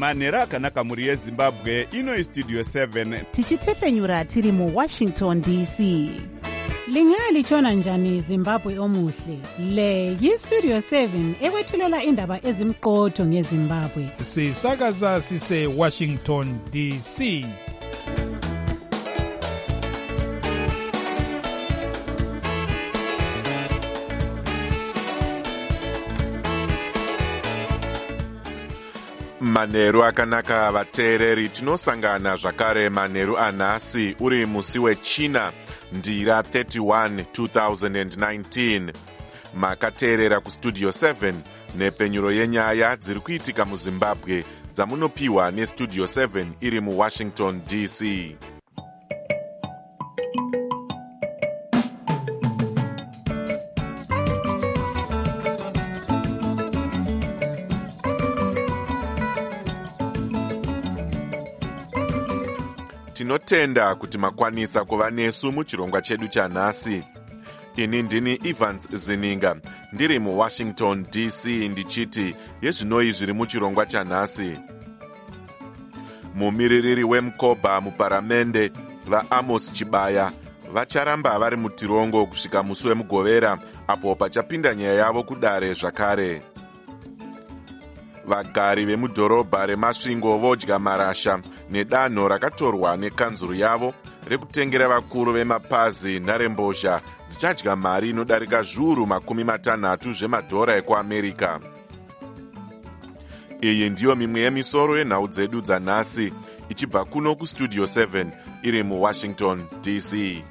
manheru akanaka mhuri yezimbabwe. Ino istudio 7 tichitefenyura tiri muwashington dc. Lingalitshona njani Zimbabwe omuhle? Le yistudio 7 ekwethulela indaba ezimqotho ngeZimbabwe. Sisakaza sise Washington DC. Manheru akanaka vateereri, tinosangana zvakare manheru anhasi uri musi wechina ndira 31 2019. Makateerera kustudio 7 nepenyuro yenyaya dziri kuitika muZimbabwe dzamunopiwa nestudio 7 iri muWashington DC. Tinotenda kuti makwanisa kuva nesu muchirongwa chedu chanhasi. Ini ndini Evans Zininga, ndiri muWashington DC ndichiti yezvinoi zviri muchirongwa chanhasi. Mumiririri wemukobha muparamende vaAmos Chibaya vacharamba vari mutirongo kusvika musi wemugovera apo pachapinda nyaya yavo kudare zvakare. Vagari vemudhorobha reMasvingo vodya marasha nedanho rakatorwa nekanzuru yavo rekutengera vakuru vemapazi nharembozha dzichadya mari inodarika zviuru 60 zvemadhora ekuAmerica. Iyi ndiyo mimwe yemisoro yenhau dzedu dzanhasi ichibva kuno kustudio 7 iri muWashington DC.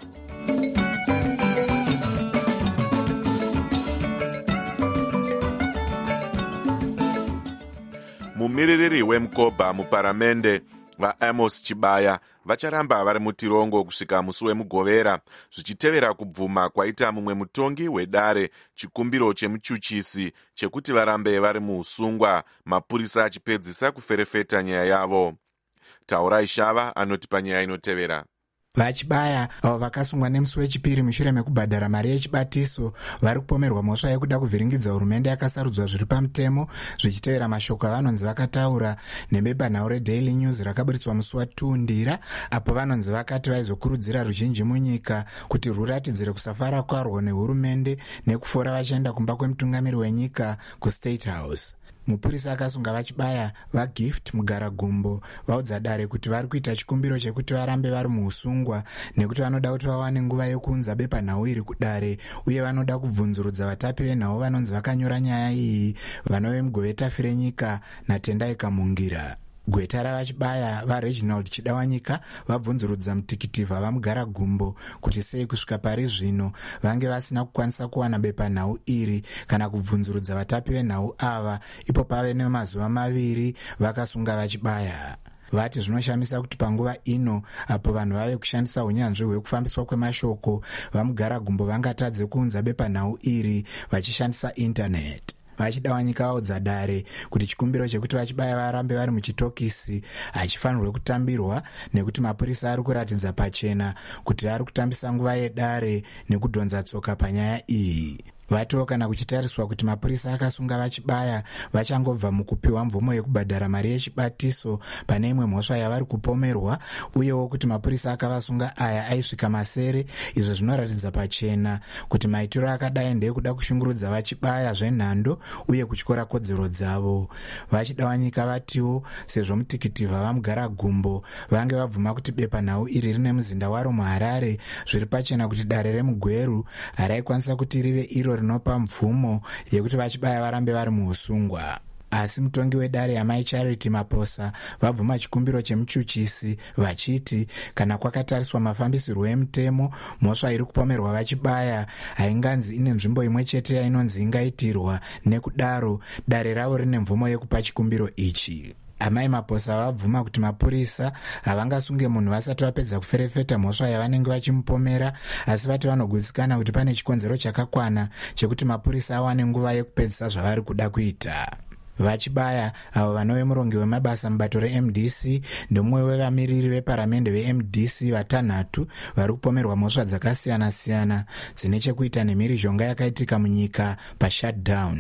Mumiririri wemukobha muparamende vaAmos Chibaya vacharamba vari mutirongo kusvika musi wemugovera zvichitevera kubvuma kwaita mumwe mutongi wedare chikumbiro chemuchuchisi chekuti varambe vari muusungwa, mapurisa achipedzisa kuferefeta nyaya yavo. Taurai Shava anotipa nyaya inotevera. VaChibaya avo vakasungwa nemusi wechipiri mushure mekubhadhara mari yechibatiso vari kupomerwa mhosva yekuda kuvhiringidza hurumende yakasarudzwa zviri pamutemo, zvichitevera mashoko avanonzi vakataura nebepanhau reDaily News rakaburitswa musi wa2 ndira, apo vanonzi vakati vaizokurudzira ruzhinji munyika kuti ruratidzire kusafara kwarwo nehurumende nekufora vachienda kumba kwemutungamiri wenyika kuState House. Mupurisa akasunga vaChibaya vaGift Mugaragumbo vaudza dare kuti vari kuita chikumbiro chekuti varambe vari muusungwa nekuti vanoda kuti vawane nguva yokuunza bepanhau iri kudare, uye vanoda kubvunzurudza vatapi venhau vanonzi vakanyora nyaya iyi, vanove mugovetafi renyika naTendai Kamungira. Gweta ravaChibaya vaReginald Chidawanyika vabvunzurudza mutikiti vaMugaragumbo kuti sei kusvika pari zvino vange vasina kukwanisa kuwana bepanhau iri kana kubvunzurudza vatapi venhau ava ipo pave nemazuva 2 vakasunga vaChibaya. Vati zvinoshamisa kuti panguva ino apo vanhu vave kushandisa unyanzvi hwekufambiswa kwemashoko vaMugaragumbo vangatadze kuunza bepanhau iri vachishandisa intaneti. VaChidawanyika vaudza dare kuti chikumbiro chekuti vaChibaya varambe vari muchitokisi hachifanirwe kutambirwa nekuti mapurisa ari kuratidza pachena kuti ari kutambisa nguva yedare nekudhonza tsoka panyaya iyi. Vatiwo kana kuchitariswa kuti mapurisa akasunga vaChibaya vachangobva mukupiwa mvumo yekubhadhara mari yechibatiso pane imwe mhosva yavari kupomerwa, uyewo kuti mapurisa akavasunga aya aisvika masere, izvo zvinoratidza pachena kuti maitiro akadai ndekuda kushungurudza vaChibaya zvenhando uye kutyora kodzero dzavo. VaChidawanyika vatiwo sezvo mutikiti vaMugaragumbo vange vabvuma kuti bepanhau iri rine muzinda waro muHarare, zviri pachena kuti dare remuGweru haraikwanisa kuti rive iro rinopa mvumo yekuti vaChibaya varambe vari muusungwa. Asi mutongi wedare yaMai Charity Maposa vabvuma chikumbiro chemuchuchisi vachiti kana kwakatariswa mafambisirwo emutemo, mhosva iri kupomerwa vaChibaya hainganzi ine nzvimbo imwe chete yainonzi ingaitirwa, nekudaro dare ravo rine mvumo yekupa chikumbiro ichi. Amai Maposa vabvuma kuti mapurisa havangasunge munhu vasati vapedza kuferefeta mhosva yavanenge vachimupomera, asi vati vanogutsikana kuti pane chikonzero chakakwana chekuti mapurisa awane nguva yekupedzisa zvavari kuda kuita. VaChibaya avo vanove murongi wemabasa mubato reMDC ndomumwe wevamiriri veparamende veMDC vatanhatu vari kupomerwa mhosva dzakasiyana-siyana dzine chekuita nemhirizhonga yakaitika munyika pashutdown.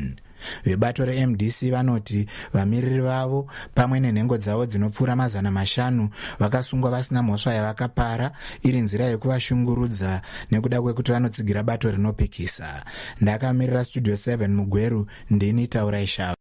Vebato reMDC vanoti vamiriri vavo pamwe nenhengo dzavo dzinopfuura 500 vakasungwa vasina mhosva yavakapara, iri nzira yekuvashungurudza nekuda kwekuti vanotsigira bato rinopikisa. Ndakamirira Studio 7 muGweru, ndini Taurai Shava.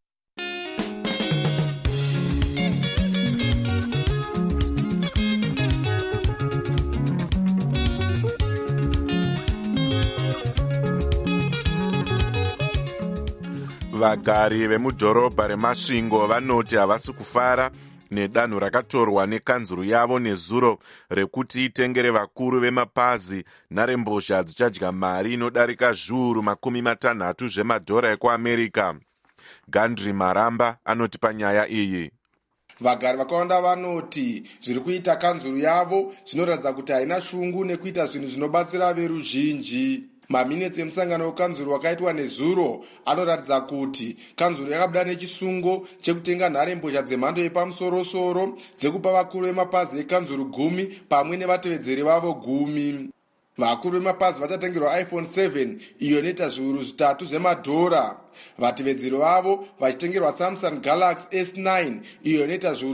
Vagari vemudhorobha reMasvingo vanoti havasi kufara nedanho rakatorwa nekanzuru yavo nezuro rekuti itengere vakuru vemapazi nharembozha dzichadya mari inodarika zviuru 60 zvemadhora ekuAmerica. Gandri Maramba anoti panyaya iyi. Vagari vakawanda vanoti zviri kuita kanzuru yavo zvinoratidza kuti haina shungu nekuita zvinhu zvinobatsira veruzhinji. Maminitsi emusangano wekanzuru wakaitwa nezuro anoratidza kuti kanzuru yakabuda nechisungo chekutenga nharembozha dzemhando yepamusoro-soro dzekupa vakuru vemapazi ekanzuru 10 pamwe nevatevedzeri vavo 10. Vakuru vemapazi vachatengerwa iPhone 7 iyo inoita zviuru 3 zvemadhora. Vatevedzeri vavo vachitengerwa Samsung Galaxy S9 iyo inoita zviuru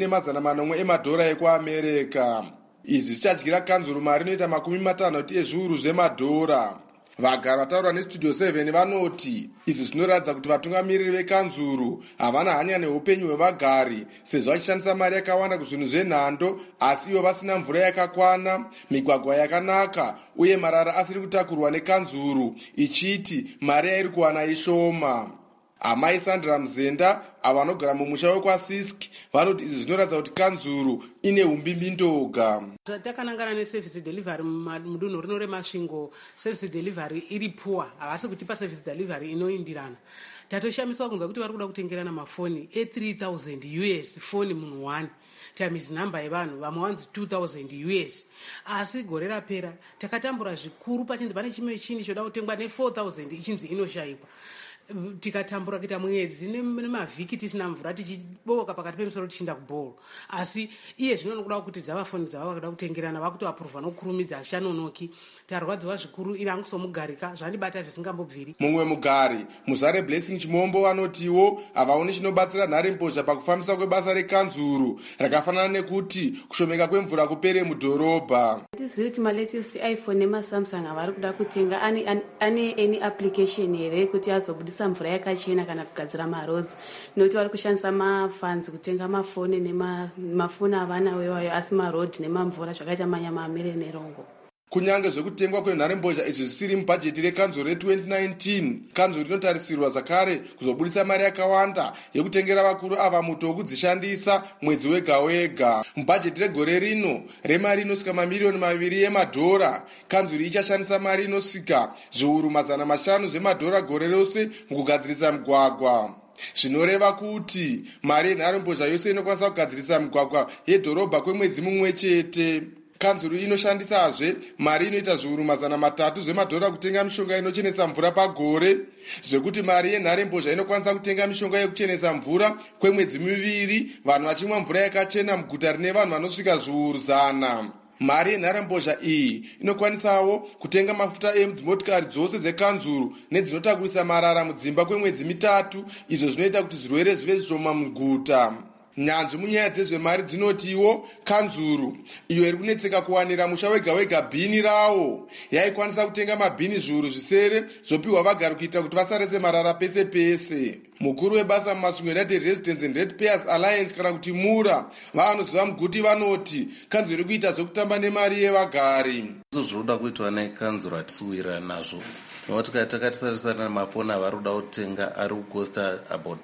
2.4 emadhora ekuAmerica. Izvi zvichadyira kanzuru mari inoita 50 ezviuru zvemadhora. Vagari vataura neStudio 7 vanoti izvi zvinoratidza kuti vatungamiriri vekanzuru havana hanya neupenyu hwevagari, sezvo vachishandisa mari yakawanda kuzvinhu zvenhando asi ivo vasina mvura yakakwana, migwagwa yakanaka uye marara asiri kutakurwa nekanzuru, ichiti mari yairi kuwana ishoma. Amai Sandra Mzenda avo vanogara mumusha wekwaSisk vanoti izvi zvinoratidza kuti kanzuru ine umbimbi ndoga. Takanangana neservice delivery mudunhu rino reMasvingo, service delivery iri poor, havasi kutipa service delivery inoindirana. Tatoshamiswa kunzwa kuti vari kuda kutengerana mafoni e$3,000 foni munhu 1 times number yevanhu vamwe wanzi $2,000 asi gore rapera takatambura zvikuru pachinzi pane chimwe chini choda kutengwa ne$4,000 ichinzi inoshayikwa. Tikatambura kuita mwedzi nemavhiki tisina mvura tichiboka pakati pemusoro tichinda kubhoro, asi iye zvino nokuda kuti dzavafoni dzava vakuda kutengerana vakutoapuruvha nokurumidza achanonoki. Tarwadziwa zvikuru iri angusomugarika zvandibata zvisingambobviri. Mumwe mugari Muzare Blessing Chimombo vanotiwo havaoni chinobatsira nharembozha pakufambisa kwebasa rekanzuru rakafanana nekuti kushomeka kwemvura kupere mudhorobha. Tizivi kuti malatest iPhone nemaSamsung avari kuda kutenga ane any application here kuti azobudisa mvura yakachena kana kugadzira maroads, nokuti vari kushandisa mafunds kutenga mafoni nemafoni avana wewayo asi maroad nemamvura zvakaita manyama amire nerongo. Kunyange zvekutengwa kwenharembozha izvi zvisiri mubhajeti rekanzuru re2019, kanzuru inotarisirwa zvakare kuzobudisa mari yakawanda yekutengera vakuru ava muto wekudzishandisa mwedzi wega wega. Mubhajeti regore rino remari inosvika mamiliyoni 2 emadhora, kanzuru ichashandisa mari inosvika zviuru 500 zvemadhora gore rose mukugadzirisa migwagwa. Zvinoreva kuti mari yenharembozha yose inokwanisa kugadzirisa migwagwa yedhorobha kwemwedzi mumwe chete. Kanzuru inoshandisazve mari inoita zviuru 300 zvemadhora kutenga mishonga inochenesa mvura pagore, zvekuti mari yenharembozha inokwanisa kutenga mishonga yekuchenesa mvura kwemwedzi 2 vanhu vachimwa mvura yakachena muguta rine vanhu vanosvika zviuru 100. Mari yenharembozha iyi inokwanisawo kutenga mafuta edzimotikari dzose dzekanzuru nedzinotakurisa marara mudzimba kwemwedzi 3, izvo zvinoita kuti zvirwere zvive zvishoma muguta. Nyanzvi munyaya dzezvemari dzinotiwo kanzuru iyo iri kunetseka kuwanira musha wega wega bhini rawo yaikwanisa kutenga mabhini zviuru 7 zvopiwa vagari kuita kuti vasarese marara pese pese. Mukuru webasa muMasvingo United Residents and Ratepayers Alliance kana kuti MURA vanoziva muguti vanoti kanzuru iri kuita zvekutamba nemari yevagari. Zvoda kuitwa nekanzuru hatisiwirana nazvo, nokuti takatarisana nemafoni avari kuda kutenga ari kukosta about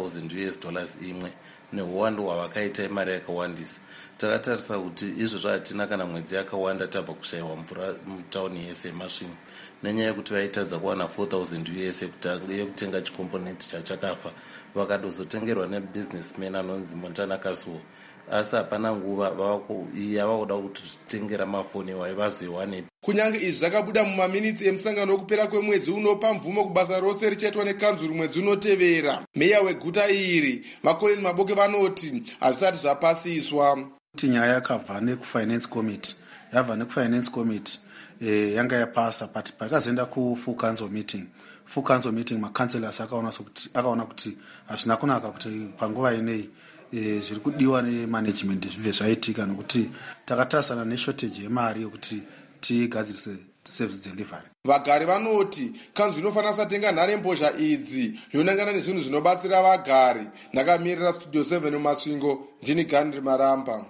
$3,000 imwe neuwandu hwavakaita imari yakawandisa. Takatarisa kuti izvozvo hatina kana mwedzi yakawanda tabva kushayiwa mvura mutauni yese yeMasvingo nenyaya yekuti vaitadza kuwana $4,000 yekutenga chikomponenti chachakafa vakadozotengerwa nebusinessman anonzi Montana Kasuo, asi hapana nguva yava kuda kutitengera mafoni iwayo vazoiwanepi. Kunyange izvi zvakabuda mumaminitsi emusangano wekupera kwemwedzi unopa mvumo kubasa rose richaitwa nekanzuru mwedzi unotevera. Meya weguta iri Makoleni Maboke vanoti hazvisati zvapasiswa. Nyaya yakabva nekufinance committee, yabva nekufinance committee yanga yapasa, but pakazoenda ku-full council meeting macancelors akaona kuti hazvina kunaka kuti panguva inei zviri kudiwa nemanagement zvibve zvaitika, nokuti takatarisana neshortage yemari yokuti tigadzirise service delivery. Vagari vanoti kanzwi inofanira kusatenga nharembozha idzi yonangana nezvinhu zvinobatsira vagari. Ndakamirira Studio 7 muMasvingo, ndini Gandhi Maramba.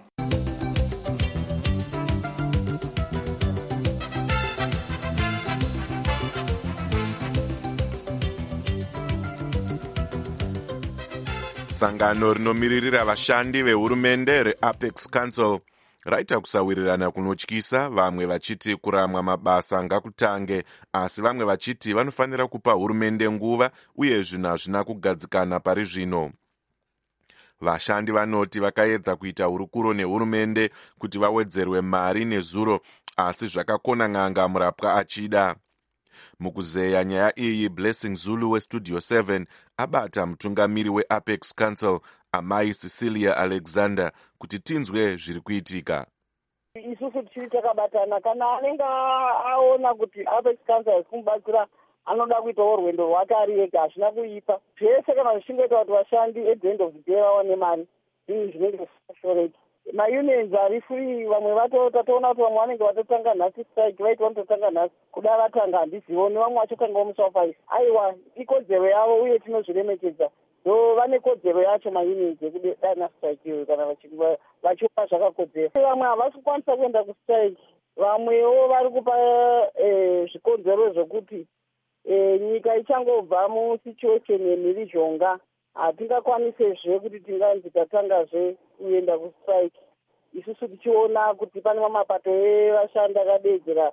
Sangano rinomiririra vashandi vehurumende reApex Council raita kusawirirana kunotyisa, vamwe vachiti kuramwa mabasa ngakutange, asi vamwe vachiti vanofanira kupa hurumende nguva uye zvinhu hazvina kugadzikana pari zvino. Vashandi vanoti vakaedza kuita hurukuro nehurumende kuti vawedzerwe mari nezuro, asi zvakakona n'anga murapwa achida. Mukuzeya nyaya iyi, Blessing Zulu weStudio 7 abata mutungamiri weApex Council Amai Cecilia Alexander kuti tinzwe zviri kuitika. Isusu tichiri takabatana, kana anenge aona kuti Apex Council kumubatsira anoda kuitawo rwendo rwake ari ega, hazvina kuipa. Zvese kana zvichingoita kuti vashandi at the end of the day vaone mari, zvinhu zvinenge zvashoreka. Maunions ari free, vamwe tatoona kuti vamwe vanenge vatotanga nhasi strike, vaiti vanototanga nhasi kuda vatanga handizioni, vamwe vachotangawo musi wa5. Aiwa, ikodzero yavo uye tinozviremekedza. So vane kodzero yacho maunions yekudana strike iyo kana vachipa zvakakodzera. Vamwe havasi kukwanisa kuenda kustrike, vamwewo vari kupa zvikonzero zvokuti nyika ichangobva musituation yemhirizhonga, hatingakwanisezve kuti tinganzi tatangazve kuenda kustrike. Isusu tichiona kuti pane mapato evashandi akadedzera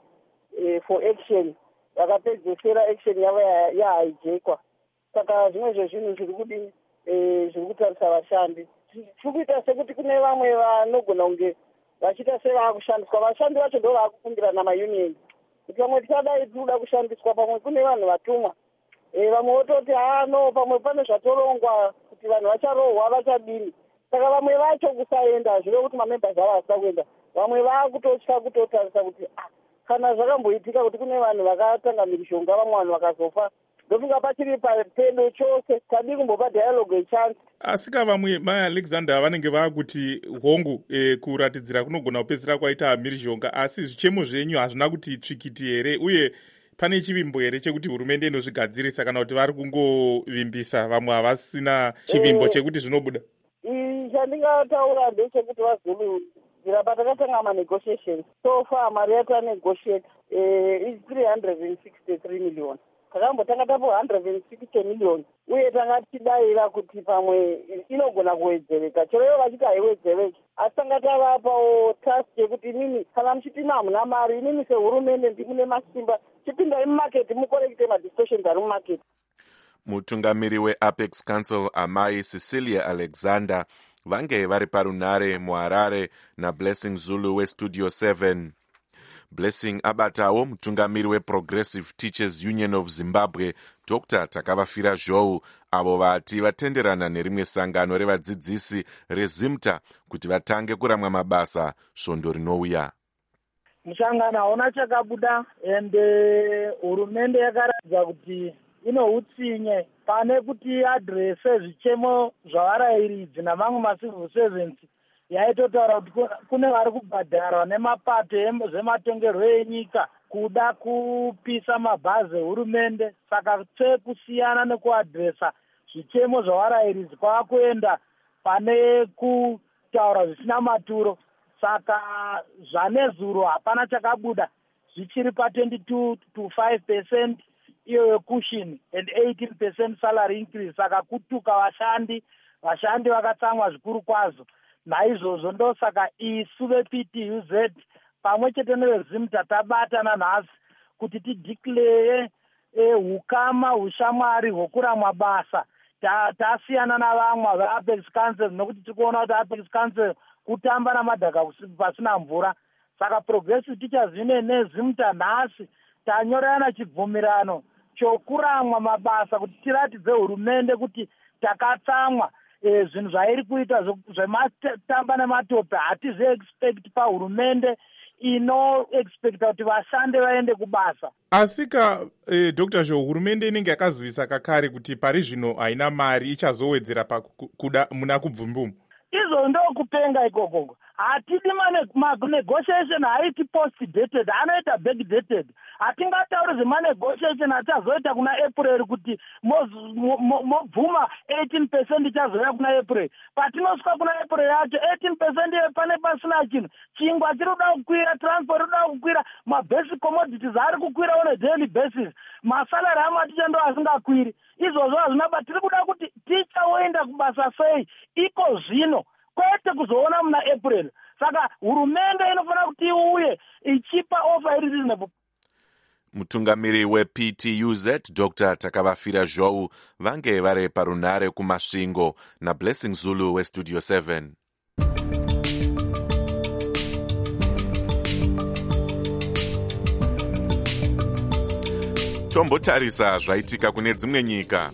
for action, vakapedzesera action yavo yahaijekwa. Saka zvimwe zvezvinhu zviri kudini, zviri kutarisa vashandi. Tiri kuita sekuti kune vamwe vanogona kunge vachiita sevaakushandiswa. Vashandi vacho ndo vaakufungira namaunions kuti vamwe tichadai tinoda kushandiswa, pamwe kune vanhu vatumwa. Vamwe vototi no, pamwe pane zvatorongwa kuti vanhu vacharohwa vachadini. Saka vamwe vacho kusaenda zvive kuti mamembers avo hasina kuenda. Vamwe vaakutotya kutotarisa kuti kana zvakamboitika kuti kune vanhu vakatanga mhirizhonga, vamwe vanhu vakazofa, ndofunga pachiri papedo chose, tadi kumbopa dialogue yechance. Asika vamwe Mai Alexander vanenge vaakuti hongu kuratidzira kunogona kupedzisira kwaita mhirizhonga, asi zvichemo zvenyu hazvina kuti tsvikiti here, uye pane chivimbo here chekuti hurumende inozvigadzirisa, kana kuti vari kungovimbisa, vamwe havasina chivimbo chekuti zvinobuda? Chandingataura ndechekuti vaZulu zvirapa takatanga manegotiations. So far mari yatanegotiate is 363 million. Takambotanga tapo 160 million. Uye tanga tichidayira kuti pamwe inogona kuwedzereka. Chero vachiti haiwedzereki. Asi tanga tavapawo task yekuti inini kana muchiti hamuna mari, inini sehurumende ndimune masimba, chipindai mumaketi mukorekite madistortions ari mumaketi. Mutungamiri weApex Council Amai Cecilia Alexander vange vari parunare muHarare naBlessing Zulu weStudio 7. Blessing abatawo mutungamiri weProgressive Teachers Union of Zimbabwe Dr. Takavafira Zhou, avo vati vatenderana nerimwe sangano revadzidzisi reZimta kuti vatange kuramwa mabasa svondo rinouya. Mushangano hauna chakabuda, ende hurumende yakaratidza kuti inohutsinye pane kuti adrese zvichemo zvavarayiridzi namamwe macivil servants. Yaitotaura kuti kune vari kubhadharwa nemapato zvematongerwo enyika kuda kupisa mabhazi ehurumende. Saka kusiyana nekuadresa zvichemo zvavarayiridzi kwaakuenda pane kutaura zvisina maturo. Saka zvanezuro hapana chakabuda, zvichiri pa22 to 5% iyo cushion and 18% salary increase. Saka kutuka vashandi vakatsamwa zvikuru kwazvo. Naizvozvo ndosaka isu vePTUZ pamwe chete neveZimta tabatana nhasi kuti tideclare hukama ushamwari hwokuramwa basa. Tasiyana navamwe veApex Council nokuti tikuona kuti Apex Council kutamba namadhaka pasina mvura. Saka Progressive Teachers Union neZimta nhasi tanyorana chibvumirano chokuramwa mabasa kuti tiratidze hurumende kuti takatsamwa. Zvinhu zvairi kuita zvematamba nematope hatizvi expect pahurumende inoexpecta kuti vashande vaende kubasa. Asika Dr. Zhou, hurumende inenge yakazivisa kakare kuti pari zvino haina mari ichazowedzera pakuda muna kubvumbumu. Izvo ndokupenga ikoko. Hatidi negotiation haiti post dated, anoita back dated. Hatingatauri zvenegotiation achazoita kuna April kuti mobvuma 18% ichazoya kuna April. Patinosvika kuna April yacho 18% pane pasina chinhu. Chingwa chiri kuda kukwira, transport kuda kukwira, mabasic commodities ari kukwira on a daily basis. Masalary amaticha ndo asingakwiri. Izvozvo hazvinaba, tiri kuda kuti tichaoenda kubasa sei iko zvino, kwete kuzoona muna April. Saka hurumende inofanira kuti iuye ichipa offer iri reasonable. Mutungamiri wePTUZ Dr. Takavafira Zhou vange vari parunare kumasvingo naBlessing Zulu weStudio 7. Tombotarisa zvaitika kune dzimwe nyika.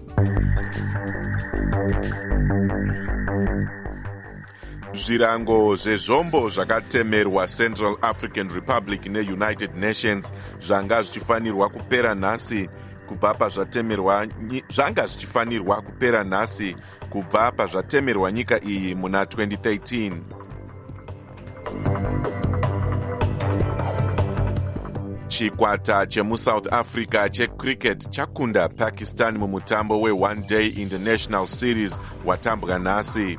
Zvirango zvezvombo zvakatemerwa Central African Republic neUnited Nations zvanga zvichifanirwa kupera nhasi kubva pazvatemerwa nyika iyi muna 2013. Chikwata chemuSouth Africa checricket chakunda Pakistan mumutambo we-One Day International Series watambwa nhasi.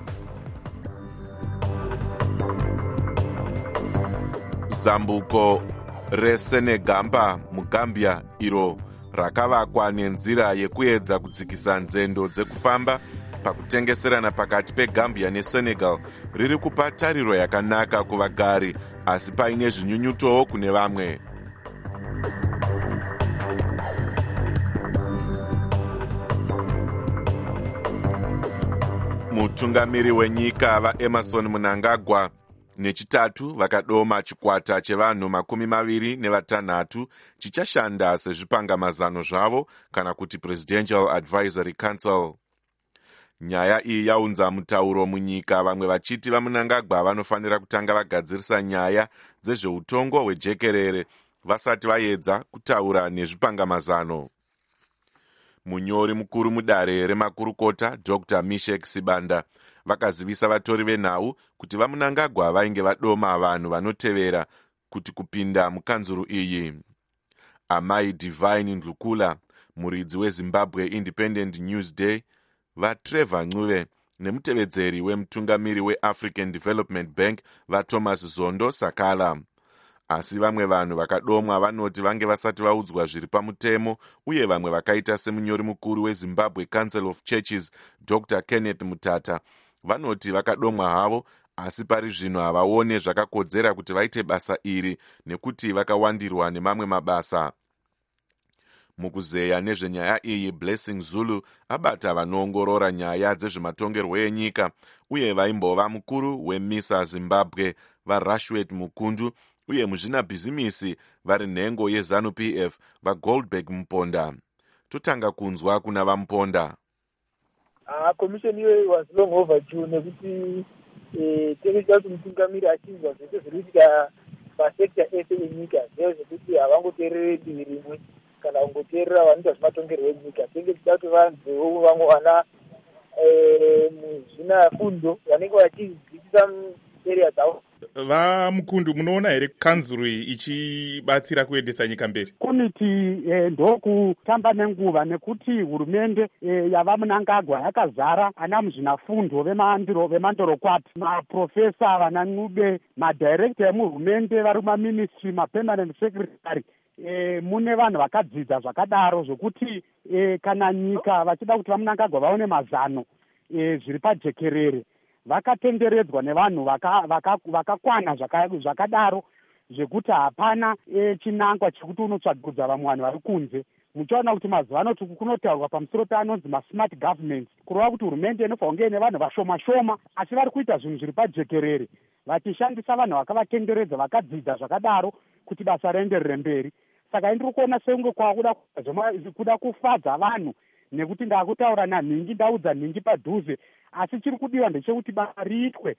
Zambuko reSenegamba muGambia iro rakavakwa nenzira yekuedza kudzikisa nzendo dzekufamba pakutengeserana pakati peGambia neSenegal riri kupa tariro yakanaka kuvagari, asi paine zvinyunyutowo kune vamwe. Mutungamiri wenyika vaEmerson Mnangagwa nechitatu vakadoma chikwata chevanhu 26 chichashanda sezvipangamazano zvavo kana kuti Presidential Advisory Council. Nyaya iyi yaunza mutauro munyika, vamwe vachiti vaMnangagwa vanofanira kutanga vagadzirisa nyaya dzezveutongo hwejekerere vasati vaedza kutaura nezvipangamazano. Munyori mukuru mudare remakurukota Dr. Mishek Sibanda vakazivisa vatori venhau kuti vaMnangagwa vainge vadoma vanhu vanotevera kuti kupinda mukanzuru iyi. Amai Divine Ndlukula, muridzi weZimbabwe Independent Newsday, vaTrevor Ncube nemutevedzeri wemutungamiri weAfrican Development Bank vaThomas Zondo Sakala. Asi vamwe vanhu vakadomwa vanoti vange vasati vaudzwa zviri pamutemo, uye vamwe vakaita semunyori mukuru weZimbabwe Council of Churches Dr. Kenneth Mutata vanoti vakadomwa havo, asi pari zvino havaone zvakakodzera kuti vaite basa iri nekuti vakawandirwa nemamwe mabasa. Mukuzeya nezvenyaya iyi, Blessing Zulu abata vanoongorora nyaya dzezvematongerwo enyika uye vaimbova mukuru weMISA Zimbabwe vaRashwet Mukundu uye muzvinabhizimisi vari nhengo yeZANU-PF vaGoldberg Muponda. Totanga kunzwa kuna vaMuponda. Commission iyoyo was long overdue nekuti tekuita kuti mutungamiri achinzwa zvese zviri kuitika pasekta ese yenyika zviya zvekuti havangoteerere divi rimwe kana kungoteerera vanoita zvematongerwo enyika. Tenge tichida kuti vanzewo vamwe vana muzvinafundo vanenge vachidzidzisa area dzavo. VaMukundu, munoona here kanzuru iyi ichibatsira kuendesa nyika mberi? Komiti ndokutamba nenguva nekuti hurumende yavaMnangagwa yakazara ana muzvinafundo vemandorokwati, maprofesa, vana Ncube, madirekta emuhurumende vari mumaministry, mapermanent secretary. Mune vanhu vakadzidza zvakadaro zvokuti kana nyika vachida kuti vaMnangagwa vaone mazano zviri pajekerere, vakatenderedzwa nevanhu vakakwana zvakadaro zvekuti hapana chinangwa chekuti unotsvagudza vamwe vanhu vari kunze. Muchaona kuti mazuva ano kunotaurwa pamusoro peanonzi masmart government, kureva kuti hurumende inofanira kunge ine vanhu vashoma shoma asi vari kuita zvinhu zviri pajekerere, vachishandisa vanhu vakavatenderedza vakadzidza zvakadaro kuti basa rienderere mberi. Saka ndiri kuona sekunge kuda kufadza vanhu nekuti ndakutaura nanhingi, ndaudza nhingi padhuze, asi chiri kudiwa ndechekuti basa riitwe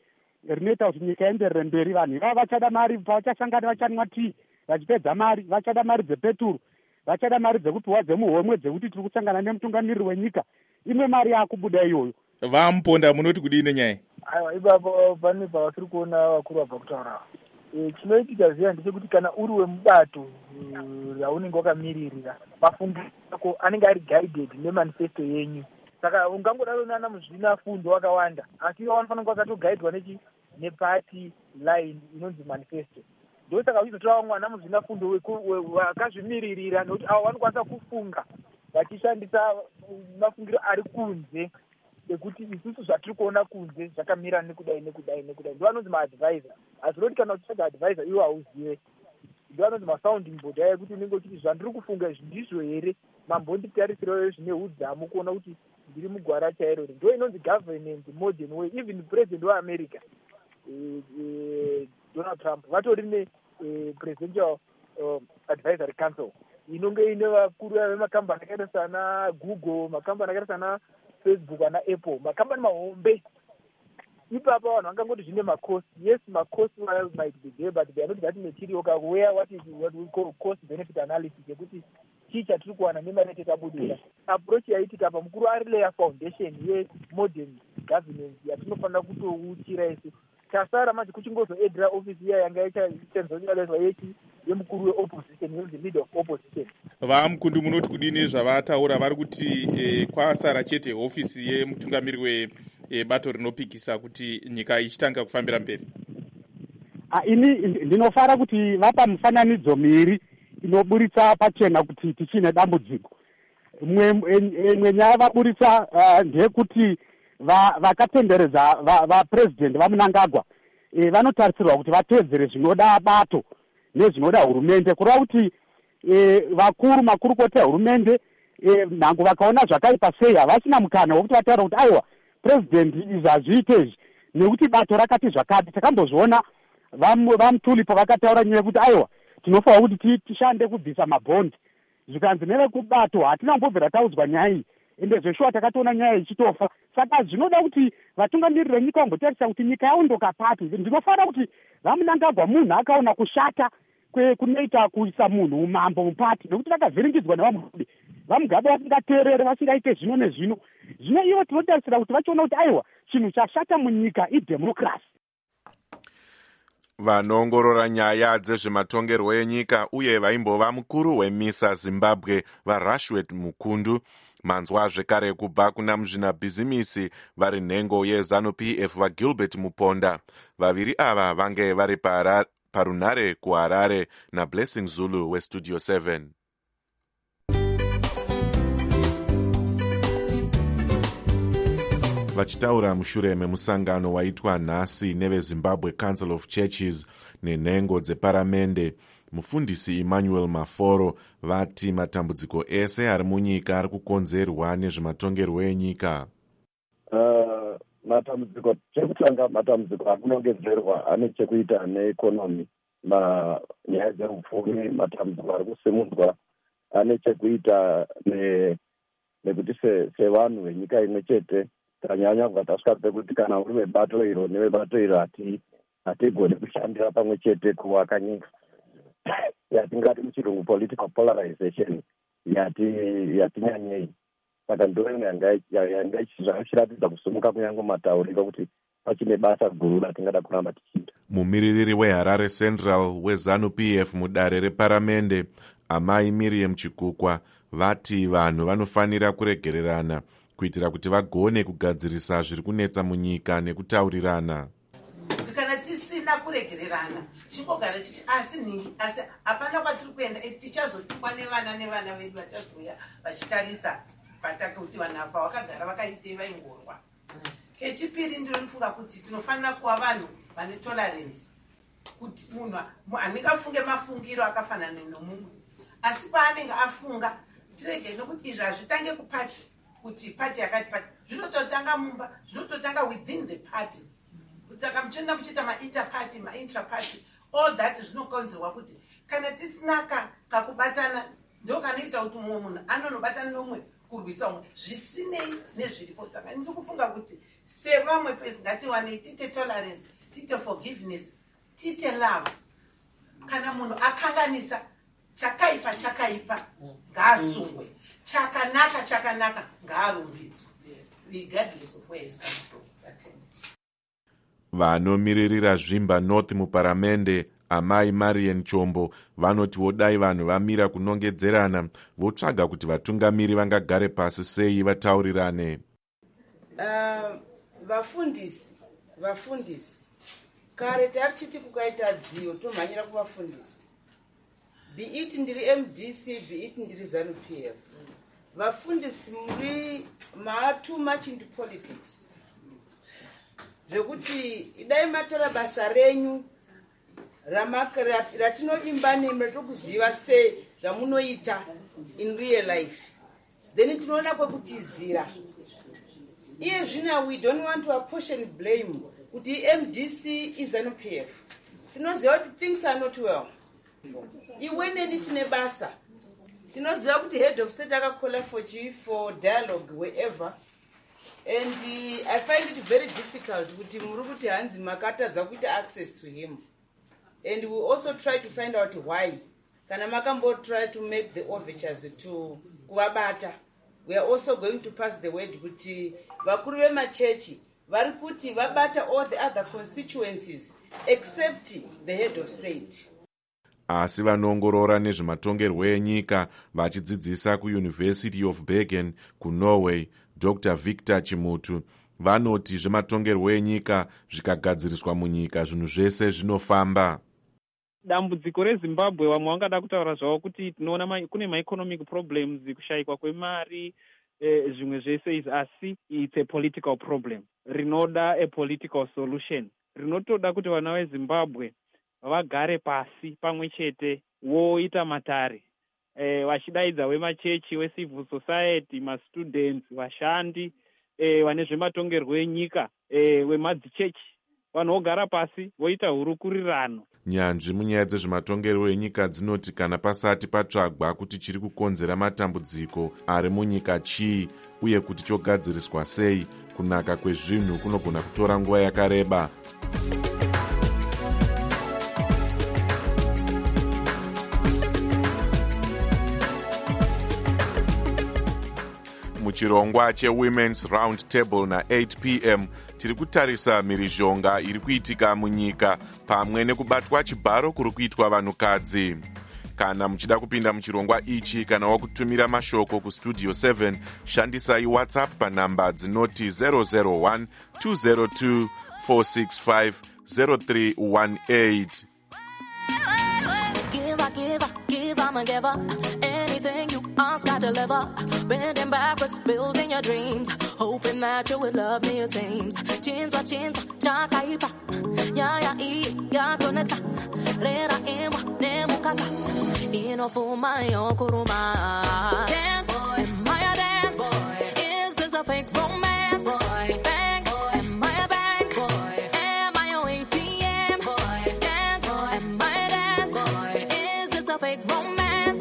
rinoita kuti nyika ienderere mberi. Vanhu ivavo vachada mari pavachasangana vachanwa tii vachipedza mari, vachada mari dzepeturu, vachada mari dzekupiwa dzemuhomwe dzekuti tiri kusangana nemutungamiriri wenyika. Imwe mari yakubuda iyoyo. Vamuponda munoti kudini nyaya? Aiwa, ipapo pane pavasiri kuona vakuru vabva kutaura. Chinoitika zviya ndechekuti kana uri wemubato raunenge wakamiririra, mafungiro ako anenge ari guided nemanifesto yenyu. Saka ungangodaro nana muzvinafundo wakawanda, asi ivo vanofanira kunge vakatogaidwa nepati line inonzi manifesto. Ndo saka uchizotora mwana muzvinafundo wakazvimiririra, nokuti avo vanokwanisa kufunga vachishandisa mafungiro ari kunze ekuti isusu zvatiri kuona kunze zvakamira nekudai. Ndo anonzi maadvisor. Asi roti kana uchitsvaga advisor iwo hauzive. Ndo anonzi masounding board aya kuti unenge uchiti zvandiri kufunga ndizvo here, mambonditarisirawo zvine udzamu kuona kuti ndiri mugwara chairo. Ndo inonzi governance modern way. Even president weAmerica Donald Trump vatori nepresidential advisory council inonge ine vakuru vemakambani akaita sana Google, makambani akaita sana Facebook ana Apple, makambani mahombe. Ipapo vanhu vangangoti zvine macost. Yes, macost might be there, but they are not that material. Where what we call cost benefit analysis yekuti chii chatiri kuwana nemari yatakabudira. Approach yaitika pamukuru ari layer foundation yemodern governance yatinofanira kutouchira isu. Tasara manje kuchingozoedera office iya yanga ichanzonyalezwa yemukuru weopposition yonzi leader of opposition. Vamukundu munoti kudini zvavataura? Vari kuti kwasara chete hofisi yemutungamiriri webato rinopikisa kuti nyika ichitanga kufambira mberi. Ini ndinofara kuti vapa mufananidzo miri inoburitsa pachena kuti tichine dambudziko. Imwe nyaya vaburitsa ndeyekuti vakatenderedza vapresident vaMnangagwa vanotarisirwa kuti vatedzere zvinoda bato nezvinoda hurumende, kureva kuti makurukota ehurumende nhango vakaona zvakaipa sei havasina mukana wekuti vataura kuti aiwa president izvi hazviite izvi nekuti bato rakati zvakati. Takambozviona vamutulipo vakataura nyaya yekuti aiwa tinofanira kuti tishande kubvisa mabhondi, zvikanzi nevekubato hatina kumbobvira taudzwa nyaya iyi, ende zveshuwa takatoona nyaya ichitofa. Saka zvinoda kuti vatungamiriri venyika vangotarisa kuti nyika yaondoka pati. Ndinofanira kuti vaMnangagwa munhu akaona kushata kunoita kuisa munhu umambo mupati, nekuti vakavhiringidzwa nevamugabe. Vamugabe vasingateerere, vasingaite zvino nezvino. Zvino ivo tinotarisira kuti vachiona kuti aiwa chinhu chashata munyika idhemokirasi. Vanoongorora nyaya dzezvematongerwo enyika uye vaimbova mukuru weMISA Zimbabwe vaRashwet Mukundu manzwa zvekare kubva kuna muzvinabhizimisi vari nhengo yeZANU-PF vaGilbert Muponda. Vaviri ava vange vari parunare kuHarare naBlessing Zulu weStudio 7. Vachitaura mushure memusangano waitwa nhasi neveZimbabwe Council of Churches nenhengo dzeparamende, mufundisi Emmanuel Maforo vati matambudziko ese ari munyika ari kukonzerwa nezvematongerwo enyika. Matambudziko chekutanga, matambudziko ari kunongedzerwa ane chekuita neekonomi, nyaya dzeupfumi. Matambudziko ari kusimudzwa ane chekuita nekuti sevanhu venyika imwe chete tanyanya kubva tasvika pekuti kana uri webato iro newebato iro hatigoni kushandira pamwe chete kuvaka nyika. Yatingati muchirungu political polarization yati nyanyei. Saka ndo yanga ichiratidza kusumuka kunyange matauriro kuti pachine basa guru ratingada kuramba tichiita. Mumiririri weHarare Central weZANU-PF mudare reparamende Amai Miriam Chikukwa vati vanhu vanofanira kuregererana kuitira kuti vagone kugadzirisa zviri kunetsa munyika nekutaurirana. Kana tisina kuregererana chingogara chiti asi hapana kwatiri kuenda, tichazotukwa nevana vedu vachazouya vachitarisa patake kuti vanhu apa vakagara vakaitei vaingorwa. Kechipiri ndinofunga kuti tinofanira kuva vanhu vane tolerance, kuti munhu handingafunge mafungiro akafanana nomumwe, asi paanenge afunga tirege nokuti izvi hazvitange kupati kuti pati yakati pati, zvinototanga mumba, zvinototanga within the party. Saka muchienda muchiita mainter-party, ma-intra-party, all that zvinokonzerwa kuti kana tisina kakubatana ndo kanoita kuti mumwe munhu anonobatana nomwe kurwisa umwe zvisinei nezviripo. Saka ndiri kufunga kuti sevamwe pesi ngatiwanei tiite tolerance, tiite forgiveness, tiite love. Kana munhu akanganisa chakaipa ngaasungwe, chakanaka ngaarumbidzwe, regardless of where he's coming from. Vanomiririra Zvimba North muparamende Amai Marian Chombo vanotiwo dai vanhu vamira kunongedzerana votsvaga kuti vatungamiri vangagare pasi sei vataurirane. Vafundisi kare tarichiti kukaita dziyo tomhanyira kuvafundisi, be it ndiri MDC, be it ndiri ZANU-PF. Vafundisi muri too much into politics, zvekuti idai matora basa renyu ratinodimba nemi ratokuziva sei zvamunoita in real life, then tinoona kwekutizira. Iye zvina we don't want to apportion blame kuti MDC is ZANU-PF. Tinoziva kuti things are not well. Iwe neni tine basa. Tinoziva kuti head of state akakola for dialogue wherever. And I find it very difficult kuti muri kuti hanzi makatadza kuita access to him. And we also try to find out why. Kana makambo try to make the overtures to kuvabata. We are also going to pass the word kuti vakuru vemachechi vari kuti vabata all the other constituencies except the head of state. Asi vanoongorora nezvematongerwo enyika vachidzidzisa kuUniversity of Bergen kuNorway, Dr. Victor Chimutu, vanoti zvematongerwo enyika zvikagadziriswa munyika zvinhu zvese zvinofamba. Dambudziko reZimbabwe vamwe vangada kutaura zvavo kuti tinoona kune ma-economic problems, kushayikwa kwemari, zvimwe zvese izvi, asi it's a political problem rinoda a political solution. Rinotoda kuti vana veZimbabwe vagare pasi pamwe chete voita matare, vachidaidza wemachechi, wecivil society, mastudents, vashandi, vane zvematongerwo enyika, wemadzichechi, vanhu vogara pasi voita hurukurirano. Nyanzvi munyaya dzezvematongerwo enyika dzinoti kana pasati patsvagwa kuti chiri kukonzera matambudziko ari munyika chii uye kuti chogadziriswa sei, kunaka kwezvinhu kunogona kutora nguva yakareba. Muchirongwa cheWomen's Round Table na8 p.m. tiri kutarisa mhirizhonga iri kuitika munyika pamwe nekubatwa chibharo kuri kuitwa vanhukadzi. Kana muchida kupinda muchirongwa ichi kana wakutumira mashoko kustudio 7, shandisai WhatsApp panhamba dzinoti 001 202 465 0318. Anything you ask, I deliver. Bending backwards, building your dreams, hoping that you would love me at times. Chinza, chakaipa, ya koneta, rera emwa, nemukata, inofuma yokuruma. Dance, am I a dance? Boy. Is this a fake romance? Boy. Bank, am I a bank? Boy. Am I your ATM? Boy. Dance, boy. Am I a dance? Boy. Is this a fake romance?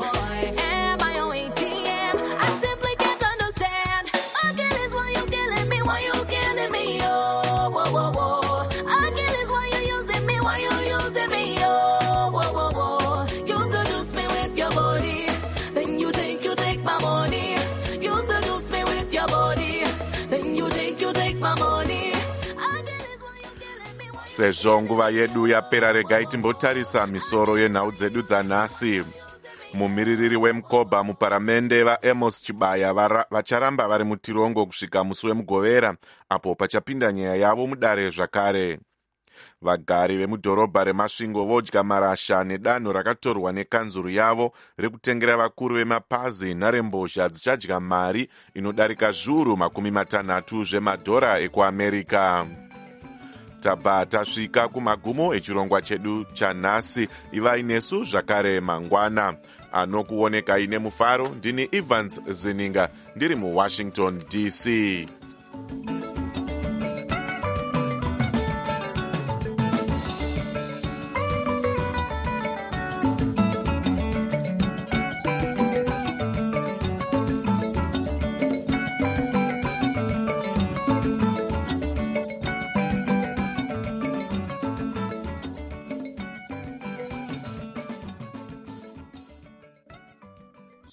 Sezvo nguva yedu yapera, regai timbotarisa misoro yenhau dzedu dzanhasi. Mumiririri weMukoba muparamende vaAmos Chibaya vacharamba vari mutirongo kusvika musi wemugovera, apo pachapinda nyaya yavo mudare zvakare. Vagari vemudhorobha reMasvingo vodya marasha nedanho rakatorwa nekanzuru yavo rekutengera vakuru vemapazi nharembozha dzichadya mari inodarika zviuru 60 zvemadhora ekuAmerika. Tabva tasvika kumagumo echirongwa chedu chanhasi. Ivai nesu zvakare mangwana. Anokuonekai nemufaro ndini Evans Zininga ndiri muWashington DC.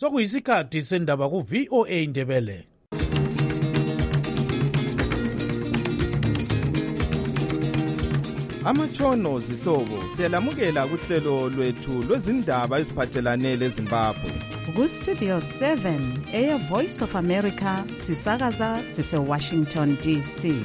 sokuyisikhathi sendaba ku-VOA Indebele. Amatshono zihlobo siyalamukela kuhlelo lwethu lwezindaba eziphathelane leZimbabwe. Ku-Studio 7 Air Voice of America sisakaza sise-Washington DC.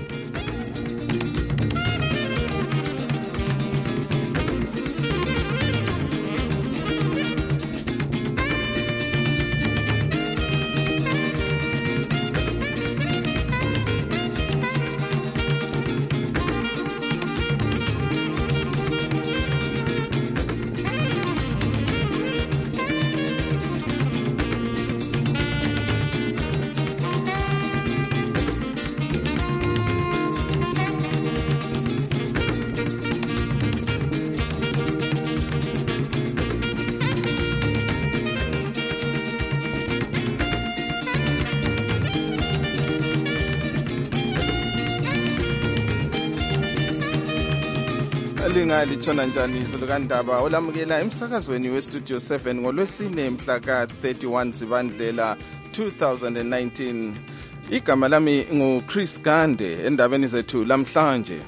Lingalitshona njani izolukandaba olamukela emsakazweni westudio 7 ngolwesine mhla ka-31 Zibandlela 2019. Igama lami nguChris Gande. Endabeni zethu lamhlanje,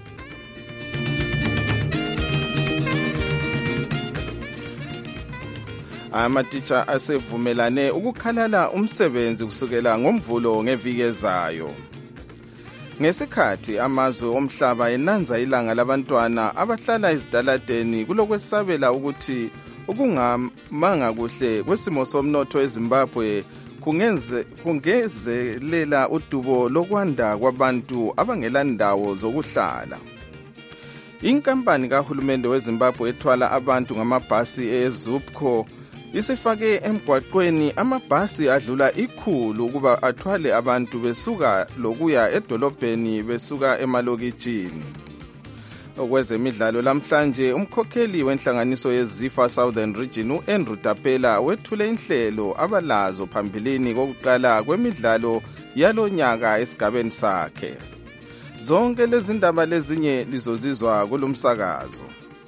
amatitsha asevumelane ukukhalala umsebenzi kusukela ngoMvulo ngeviki ezayo. Ngesikhathi amazwe omhlaba enanza ilanga labantwana abahlala ezitaladeni kulokwesabela ukuthi ukungamanga kuhle kwesimo somnotho eZimbabwe kungezelela udubo lokwanda kwabantu abangela ndawo zokuhlala. Inkampani kahulumende weZimbabwe ethwala abantu ngamabhasi eZupco isifake emgwaqweni amabhasi adlula 100 ukuba athwale abantu besuka lokuya edolobheni besuka emalokitshini. Okwezemidlalo lamhlanje, umkhokheli wenhlanganiso yeZifa Southern Region uAndrew Tapela wethule inhlelo abalazo phambilini kokuqala kwemidlalo yalonyaka esigabeni sakhe. Zonke lezi ndaba lezinye lizozizwa kulomsakazo.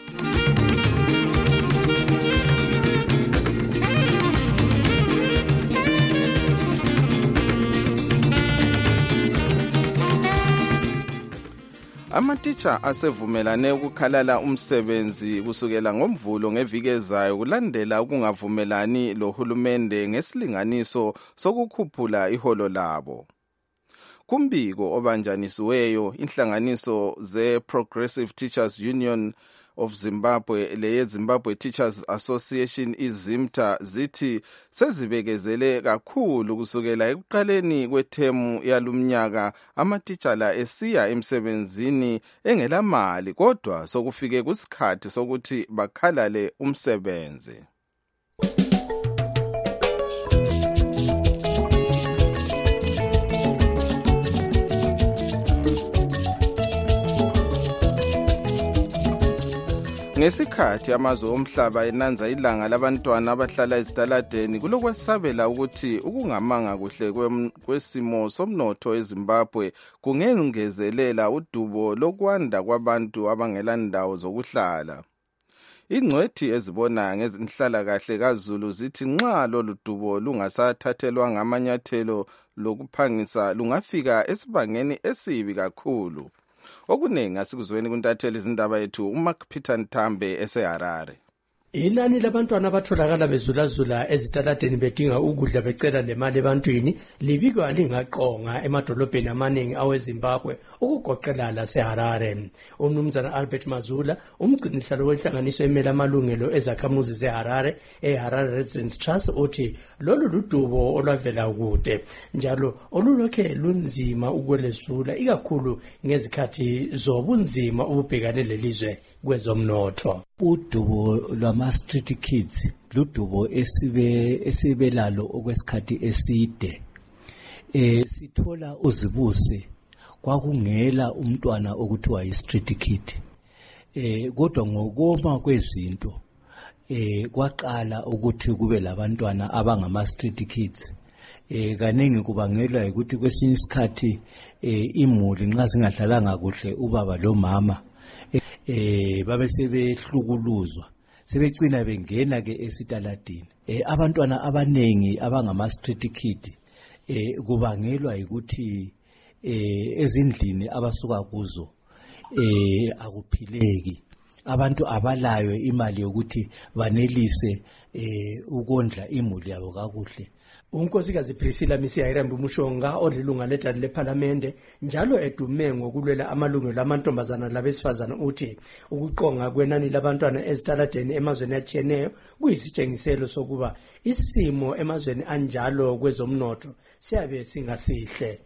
Amatitsha asevumelane ukukhalala umsebenzi kusukela ngoMvulo ngeviki ezayo kulandela ukungavumelani lohulumende ngesilinganiso sokukhuphula iholo labo. Kumbiko obanjanisiweyo, inhlanganiso ze-Progressive Teachers Union of Zimbabwe leye-Zimbabwe Teachers Association iZimta zithi sezibekezele kakhulu kusukela ekuqaleni kwethemu yalumnyaka amatitsha la esiya emsebenzini engelamali, kodwa sokufike kusikhathi sokuthi bakhalale umsebenzi. Ngesikhathi amazwe omhlaba enanza ilanga labantwana abahlala ezitaladeni kulokwesabela ukuthi ukungamanga kuhle kwesimo somnotho eZimbabwe kungengezelela udubo lokwanda kwabantu abangela ndawo zokuhlala. Ingcwethi ezibona ngezinhlalakahle kaZulu zithi nxa lolu dubo lungasathathelwa ngamanyathelo lokuphangisa lungafika esibangeni esibi kakhulu. Okuningi asikuzweni kuntatheli izindaba yethu uMark Peter Ntambe eseHarare. Inani labantwana abatholakala bezulazula ezitaladeni bedinga ukudla becela lemali ebantwini libikwa lingaqonga emadolobheni amaningi aweZimbabwe ukugoqela laseHarare. Umnumzana Albert Mazula, umgcinihlalo wenhlanganiso emela amalungelo ezakhamuzi zeHarare eHarare Residents Trust, uthi lolu ludubo olwavela kude njalo olulokhe lunzima ukwelesula ikakhulu ngezikhathi zobunzima ububhekane lelizwe kwezomnotho. Udubo lwama-street kids ludubo esibelalo okwesikhathi eside. Sithola uzibuse kwakungela umntwana okuthiwa yi-street kid. Kodwa ngokoma kwezinto kwaqala ukuthi kube labantwana abangama-street kids. Kaningi kubangelwa ukuthi kwesinye isikhathi imuli nxa zingadlalanga kuhle ubaba lo mama babe sebehlukuluzwa sebegcina bengena ke esitaladini. abantwana abanengi abangama-street kid kubangelwa ukuthi ezindlini abasuka kuzo akuphileki. Abantu abalayo imali yokuthi banelise ukondla imuli yabo kakuhle. unkosikazi Priscilla Misiyayirambi Mushonga olilunga ledali lephalamende njalo edume ngokulwela amalungelo amantombazana labesifazana uthi ukuqonga kwenani labantwana ezitaladeni emazweni atshiyeneyo kuyisitshengiselo sokuba isimo emazweni anjalo kwezomnotho siyabe singasihle.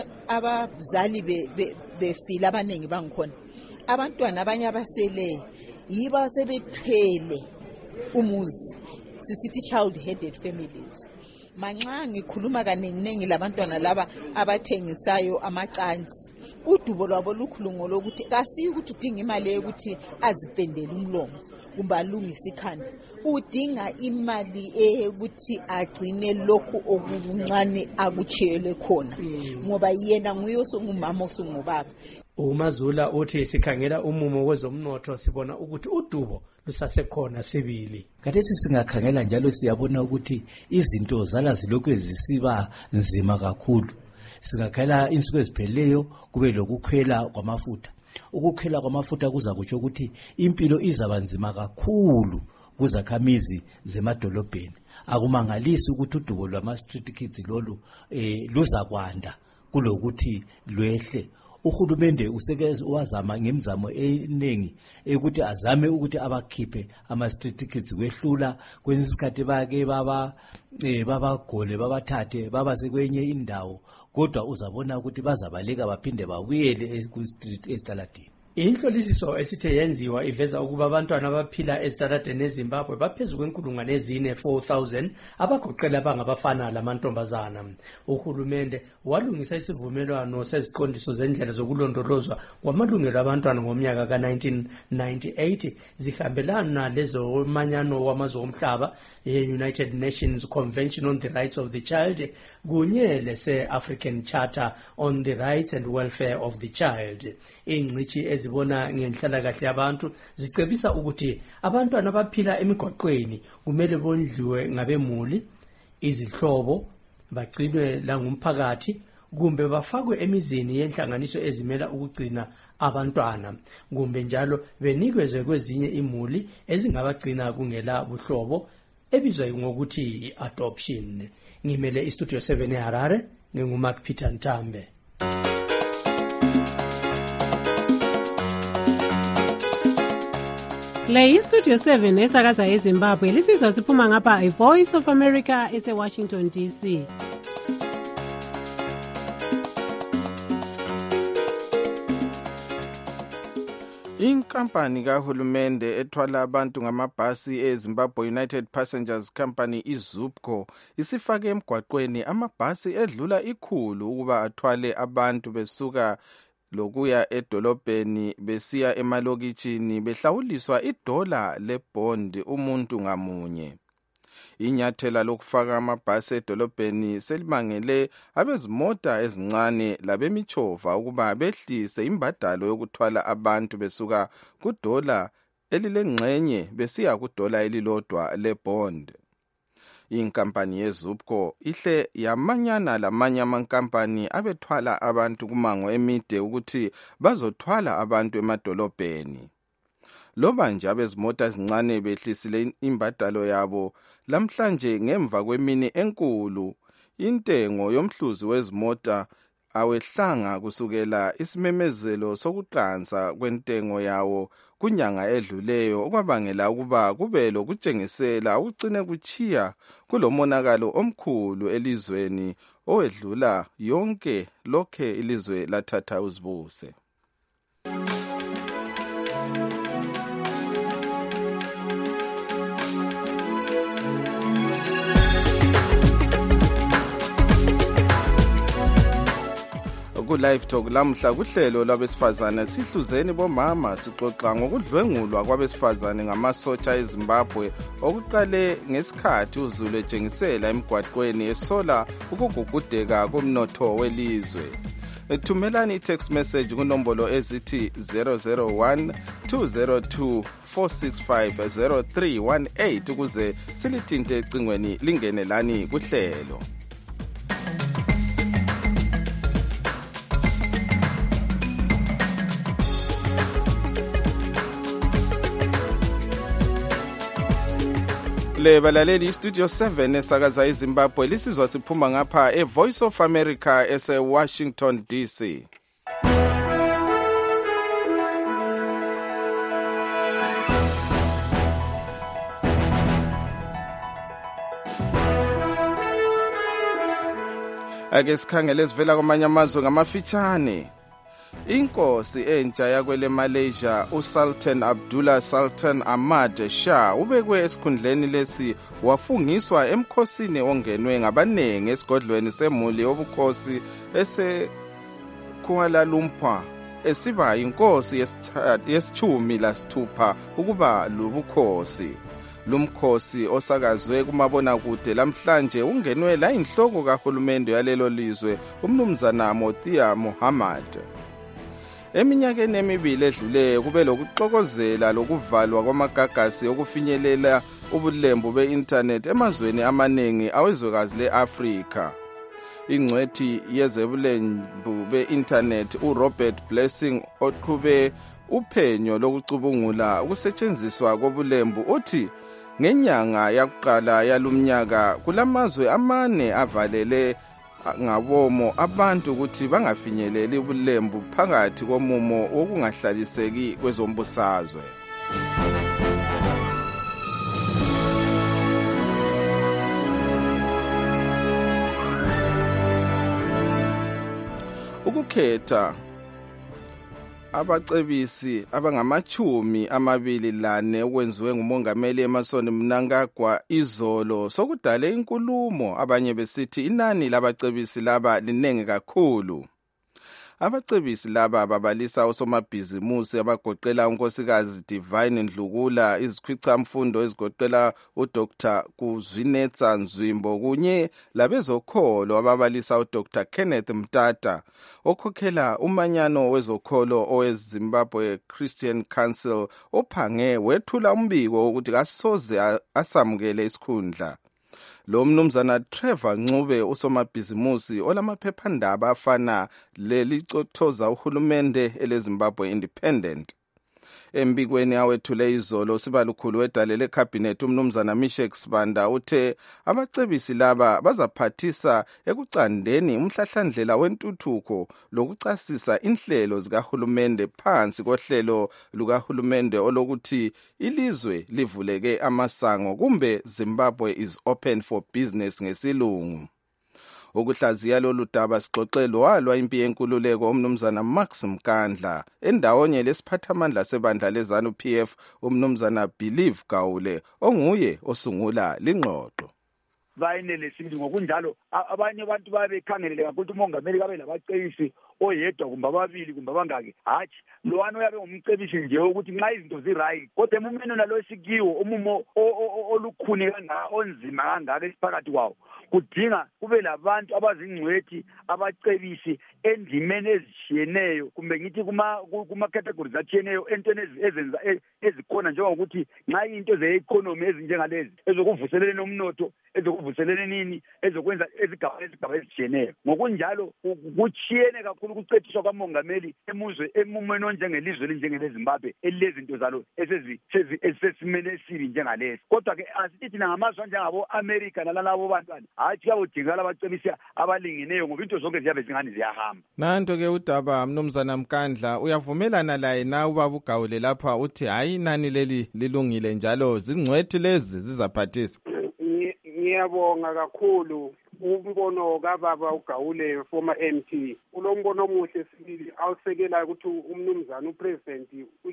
Abazali befila abaningi bangikhona abantwana abanye abasele yiba sebethwele umuzi sisithi child headed families. Manxa ngikhuluma kaningi labantwana laba abathengisayo amacansi udubo lwabo lukhulungo lokuthi kasiyi ukuthi udinga imali yokuthi azipendele umlomo kumbe alungise ikhanda, udinga imali ukuthi agcine lokhu okuncane akuchiyele khona ngoba yena nguye osungumama osungubaba. uMazula uthi sikhangela umumo wezomnotho sibona ukuthi udubo lusasekhona sibili. Khathesi singakhangela njalo siyabona ukuthi izinto zala zilokhu zisiba nzima kakhulu. Singakhela insuku ezipheleyo kube lokukhwela kwamafutha. Ukukhwela kwamafutha kuza kutsho ukuthi impilo izaba nzima kakhulu kuzakhamizi zemadolobheni. Akumangalisi ukuthi udubo lwama-street kids lolu luza kwanda kulokuthi lwehle. Uhulumende useke wazama ngemizamo eningi ukuthi azame ukuthi abakhiphe ama-street kids kwehlula kwenye isikhathi bake babagole babathathe babase kwenye indawo, kodwa uzabona ukuthi bazabaleka baphinde babuyele ku-street esitaladini. Inhlolisiso esithe yenziwa iveza ukuba abantwana abaphila ezitaladeni eZimbabwe baphezulu kwenkulungwane ezine 4,000 abagoqela abangabafana lamantombazana. Uhulumende walungisa isivumelwano seziqondiso zendlela zokulondolozwa kwamalungelo abantwana ngomnyaka ka-1998 zihambelana lezo manyano wamazwe omhlaba ye-United Nations Convention on the Rights of the Child kunye lese-African Charter on the Rights and Welfare of the Child. Ingcithi ezibona ngenhlalakahle yabantu zicebisa ukuthi abantwana abaphila emigoqweni kumele bondliwe ngabemuli, izihlobo, bagcinwe la ngumphakathi kumbe bafakwe emizini yenhlanganiso ezimela ukugcina abantwana kumbe njalo benikezwe kwezinye imuli ezingabagcina kungela buhlobo ebizwa ngokuthi adoption. Ngimele istudio 7 eHarare nginguMark Peter Ntambe. Le istudio 7 esakaza eZimbabwe lisizwa siphuma ngapha iVoice of America eseWashington DC. Inkampani kahulumende ethwala abantu ngamabhasi eZimbabwe United Passengers Company iZUPCO isifake emgwaqweni amabhasi edlula 100 ukuba athwale abantu besuka lokuya edolobheni besiya emalokitshini behlawuliswa $1 lebond umuntu ngamunye. Inyathela lokufaka amabhasi edolobheni selimangele abezimota ezincane labemichova ukuba behlise imbadalo yokuthwala abantu besuka $1 elilengxenye besiya $1 elilodwa lebond. Inkampani yeZUPCO ihle yamanyana lamanye amankampani abethwala abantu kumango emide ukuthi bazothwala abantu emadolobheni. Loba nje abezimota ezincane behlisile imbadalo yabo lamhlanje ngemva kwemini enkulu, intengo yomhluzi wezimota awehlanga kusukela isimemezelo sokuqansa kwentengo yawo kunyanga edluleyo okwabangela ukuba kube lokutshengisela ukugcine kuchiya kulomonakalo omkhulu elizweni owedlula yonke lokhe ilizwe lathatha uzibuse. Live Talk lamhla kuhlelo lwabesifazane sihluzeni bomama sixoxa ngokudlwengulwa kwabesifazane ngamasotsha eZimbabwe okuqale ngesikhathi uZulu etshengisela emgwaqweni esola ukugugudeka komnotho welizwe. Thumelani i-text message kunombolo ezithi 001 202 465 0318 ukuze silithinte ecingweni lingene lani kuhlelo. Le balaleli Studio 7 esakaza eZimbabwe lisizwa siphuma ngapha eVoice of America ese-Washington DC. Ake sikhangele sivela kwamanye amazwe ngamafitshane. Inkosi entsha yakwele Malaysia uSultan Abdullah Sultan Ahmad Shah ubekwe esikhundleni lesi wafungiswa emkhosini ongenwe ngabanengi esigodlweni semuli obukhosi ese-Kuala Lumpur esiba inkosi yesithumi lasithupha ukuba lobukhosi. Lumkhosi osakazwe kumabonakude lamhlanje ungenwe la inhloko kahulumende yalelo lizwe umnumzana Motia Muhammad. Eminyakeni emibili edluleyo kube lokuxokozela lokuvalwa kwamagagasi okufinyelela ubulembu be-internet emazweni amaningi awezwekazi le-Afrika. Ingcwethi yezebulembu be-internet uRobert Blessing oqhube uphenyo lokucubungula ukusetshenziswa kobulembu uthi ngenyanga yakuqala yalumnyaka kulamazwe amane avalele ngabomo abantu ukuthi bangafinyeleli ubulembu phakathi komumo wokungahlaliseki kwezombusazwe. Ukukhetha abacebisi abangama-24 okwenziwe ngumongameli Emmerson Mnangagwa izolo sokudale inkulumo abanye besithi inani labacebisi laba linenge kakhulu. Abacebisi laba babalisa osomabhizimusi abagoqela unkosikazi Divine Ndlukula, izikhwicamfundo ezigoqela uDr. Kuzwinetsa Nzwimbo kunye labezokholo ababalisa uDr. Kenneth Mtata okhokhela umanyano wezokholo oweZimbabwe Christian Council ophange wethula umbiko ukuthi kasoze asamukele isikhundla. Lo mnumzana Trevor Ncube usomabhizimusi olamaphephandaba afana lelicothoza uhulumende eleZimbabwe Independent. Embikweni awethule izolo sibalukhulu wedale lecabinet umnumzana Mishek Sibanda uthe abacebisi laba bazaphathisa ekucandeni umhlahlandlela wentuthuko lokuchasisa inhlelo zikahulumende phansi kohlelo lukahulumende olokuthi ilizwe livuleke amasango kumbe Zimbabwe is open for business ngesilungu. Ukuhlaziya lolu daba sixoxelo walwa impi yenkululeko umnumzana Max Mkandla endawonye lesiphathamandla sebandla lezanu PF umnumzana Believe Gawule onguye osungula lingxoxo. Bayenelesile ngokunjalo abanye abantu babekhangelele kakhulu umongameli kabe labacebisi oyedwa kumbe ababili kumbe abangaki hathi lowani uyabe ngumcebisi nje ukuthi nxa izinto ziright kodwa emumeni nalo esikiwo umumo olukhuni kangaka onzima kangaka esiphakathi kwawo kudinga kube labantu abazingcwethi abacebisi endimeni ezishiyeneyo kumbe ngithi kuma categories atshiyeneyo entweni ezenza ezikhona njengokuthi nxa into ze-economy ezinjengalezi ezokuvuseleleni umnotho ezokuvuseleleni nini ezokwenza ezigaba ezishiyeneyo ngokunjalo kuchiyene kakhulu ukucethiswa kwamongameli emumweni onjengelizwe elinjengeleZimbabwe elilezinto zalo esesimeni esibi njengalesi kodwa ke asithi thina ngamazwe njengabo-America nalalabo bantwana hayi kuyawudingakala abacebisi abalingeneyo ngoba into zonke ziyabe zingani ziyahamba. Nanto ke udaba mnumzana Mkandla uyavumelana laye na ubaba uGawule lapha uthi hayi inani leli lilungile njalo zingcwethi lezi zizaphathisa. Ngiyabonga kakhulu umbono kababa uGawule former MP ulombono omuhle sibili awusekela ukuthi umnumzana upresident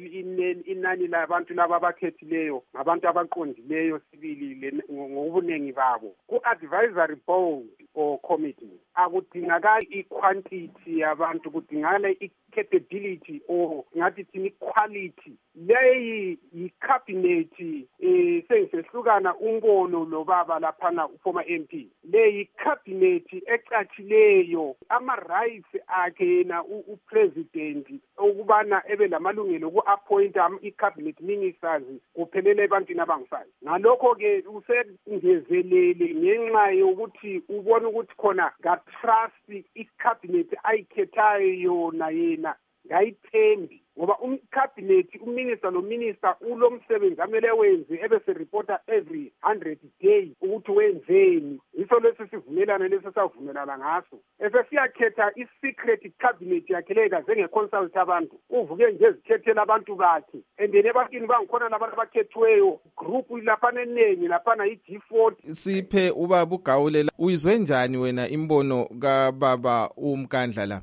inani labantu laba abakhethileyo ngabantu abaqondileyo sibili ngobunengi babo ku-advisory board or committee akudingakali i-quantity yabantu, kudingakala i-capability or ngathi thina i-quality. Leyi yi-cabinet sengisehlukana umbono lobaba laphana former MP. Leyi cabinet ecatshileyo ama-rights akhe yena u-president ukubana ebe lamalungelo oku-appointa i-cabinet ministers kuphelele ebantwini abangisayo. Ngalokho-ke usengezelele ngenxa yokuthi ubona ukuthi khona ka-trust i-cabinet ayikhethayo yona yena ngayithembi, ngoba umkhabhinethi uminister nominister ulomsebenzi amele wenze ebese-reporta every 100 days ukuthi wenzeni. Yiso leso sivumelana leso savumelana ngaso. Esesiyakhetha i-secret cabinet yakhe leyo kaze nge-consult abantu, uvuke nje ezikhethela abantu bakhe, and then ebantwini bangikhona labantu abakhethiweyo group laphana eningi laphana i-G40. Siphe ubaba uGawule, uyizwe njani wena imbono kababa uMkandla la?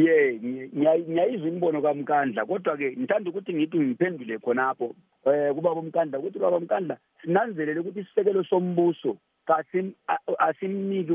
Ngiyayizwa imbono kaMkandla, kodwa-ke ngithanda ukuthi ngithi ngiphendule khonapho kubaba uMkandla ukuthi ubaba uMkandla sinanzelele ukuthi isisekelo sombuso asimniki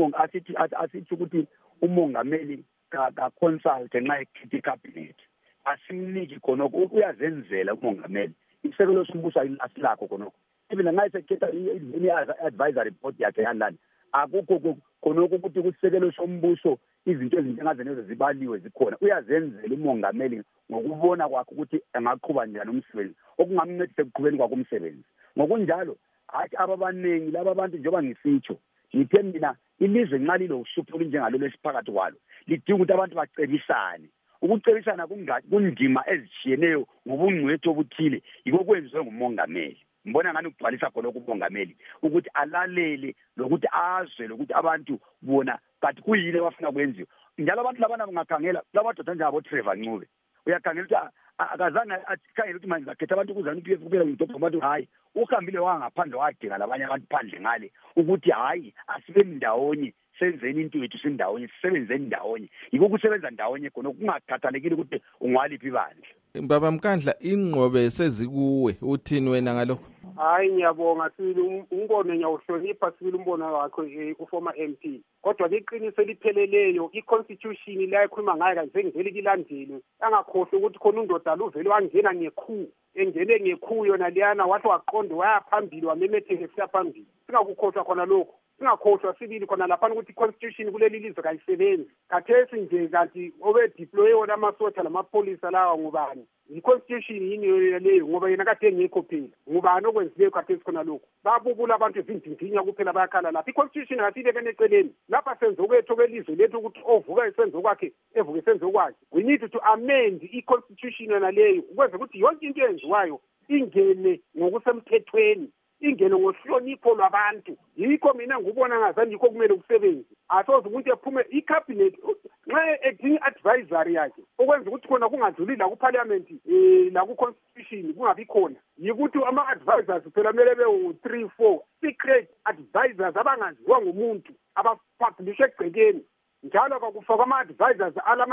asithi ukuthi umongameli ka-consult ngenxa yekhithi cabinet, asimniki khonokho, uyazenzela umongameli. Isisekelo sombuso asilakho khonokho. Even nxa sekhetha i-advisory board yakhe yalani akukho khonokho ukuthi kusisekelo sombuso izinto ezinjengazenezo zibaliwe zikhona. Uyazenzela umongameli ngokubona kwakhe ukuthi angaqhuba njani umsebenzi okungamncedisa ekuqhubeni kwakhe umsebenzi. Ngokunjalo hathi ababaningi laba bantu njengoba ngisitsho ngithe mina ilizwe nxa lilo uhlupho olunjengalo lesiphakathi kwalo lidinga ukuthi abantu bacebisane. Ukucebisana kundima ezitshiyeneyo ngobungcwethu obuthile yiko kwenziwe ngumongameli. Mbona ngani ukugcwalisa khona kumongameli ukuthi alalele lokuthi azwe lokuthi abantu bona kanti kuyini abafuna kwenziwe. Njalo abantu labana ungakhangela labadoda njengabo Trevor Ncube, uyakhangela ukuthi akazange akhangela ukuthi manje zakhetha abantu ukuzana ukuthi kubela ngidobha abantu, hayi uhambile wangaphandle wadinga labanye abantu phandle ngale ukuthi hayi asibe ndawonye senzeni into yethu sindawonye sisebenzeni ndawonye. Yiko ukusebenza ndawonye khona kungakhathalekile ukuthi ungwaliphi bandla. Baba Mkandla, ingqobe sezikuwe, uthini wena ngalokho? Hayi ngiyabonga sibili umbono ngiyawuhlonipha sibili umbono wakhe uformer MP, kodwa liqiniso lipheleleyo i-constitution la ekhuluma ngayo kanje ngivele kilandele angakhohle ukuthi khona undoda luvele wangena ngekhu engene ngekhu yona liyana wathi waqonde wayaphambili wamemetheke siyaphambili. Singakukhohlwa khona lokho, singakhohlwa sibili khona lapha ukuthi i-constitution kuleli lizwe kayisebenzi. Khathesi nje kanti obe-deploye wona amasotha lamapholisa lawa ngubani? I-constitution yini leyo ngoba yena kade engekho phela. Ngubani okwenzileyo khathesi khona lokho? Babubula abantu ezindinya kuphela bayakhala lapha. I-constitution asibekene eceleni. Lapha senze okwethu kwelizwe lethu ukuthi ovuka esenzo kwakhe evuke esenzo kwakhe. We need to amend i-constitution yona leyo ukwenza ukuthi yonke into eyenziwayo ingene ngokusemthethweni, ingene ngohlonipho lwabantu. Yikho mina ngubona ngazange yikho kumele kusebenze. Asoze ukuthi ephume i-cabinet nxa edinga advisory yakhe ukwenza ukuthi khona kungadluli la ku-parliament la ku-constitution kungabi khona. Yikuthi ama-advisors phela kumele be-3-4 secret advisors abangaziwa ngumuntu abapublishe egcekeni. Njalo kakufakwa ama-advisors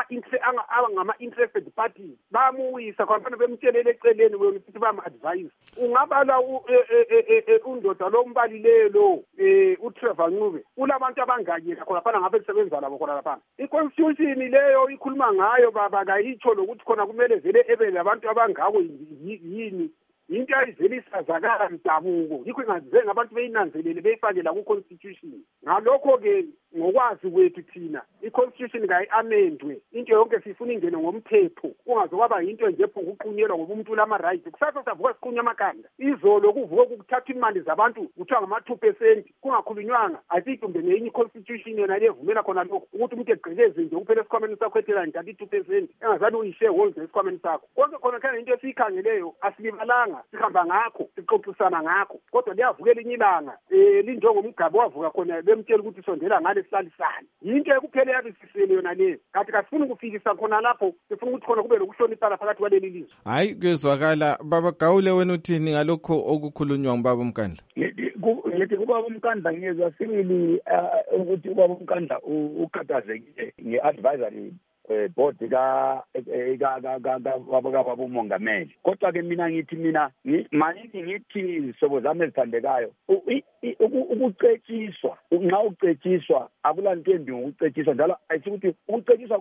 angama-interested parties bayamuwisa khona bemtshelele eceleni wena ukuthi bayama-advise. Ungabala undoda lo mbalileyo lo uTrevor Ncube ulabantu abanganyela khona phana ngabe kusebenza labo khona lapha. I-constitution leyo ikhuluma ngayo baba kayitsho lokuthi khona kumele vele ebe labantu abangako yini into ayivele isazakala mdabuko. Yikho ingazenga abantu beyinanzelele beyifake la ku-constitution. Ngalokho-ke ngokwazi kwethu thina i-constitution kayi-amendwe, into yonke sifuna ingene ngomthetho, kungaze kwaba yinto nje phunguqunyelwa ngoba umuntu ulama-right. Kusasa savuka siqunya amakanda, izolo kuvuka kuthatha imali zabantu kuthiwa ngama-2%, kungakhulunywanga. Asiyitumbe ngenye i-constitution yona le evumela khona lokho ukuthi umuntu egqekeze nje kuphela esikhwameni sakho ethela ntatha i-2% engazani uyi-shareholder esikhwameni sakho. Konke khona khona into esiyikhangeleyo asilibalanga, sihamba ngakho sixoxisana ngakho, kodwa liyavukela inye ilanga linjengomgaba wavuka khona bemtshela ukuthi sondela ngale sihlalisane. Yinto ekuphela yabe sisele yona leyo, kanti kasifuni ukufikisa khona lapho, sifuna ukuthi khona kube lokuhloniphana phakathi kwaleli lizwe. Hayi kuyezwakala. Baba Gawule, wena uthini ngalokho okukhulunywa ngubaba uMkandla? Ngithi kubaba uMkandla ngiyezwa sibili ukuthi ubaba uMkandla ukhathazekile nge-advisory board ka umongameli. Kodwa ke mina manini ngithi sobo zami ezithandekayo ukucetshiswa nxa ucetshiswa akulanto embi ngokucetshiswa njalo ayisukuthi ukucetshiswa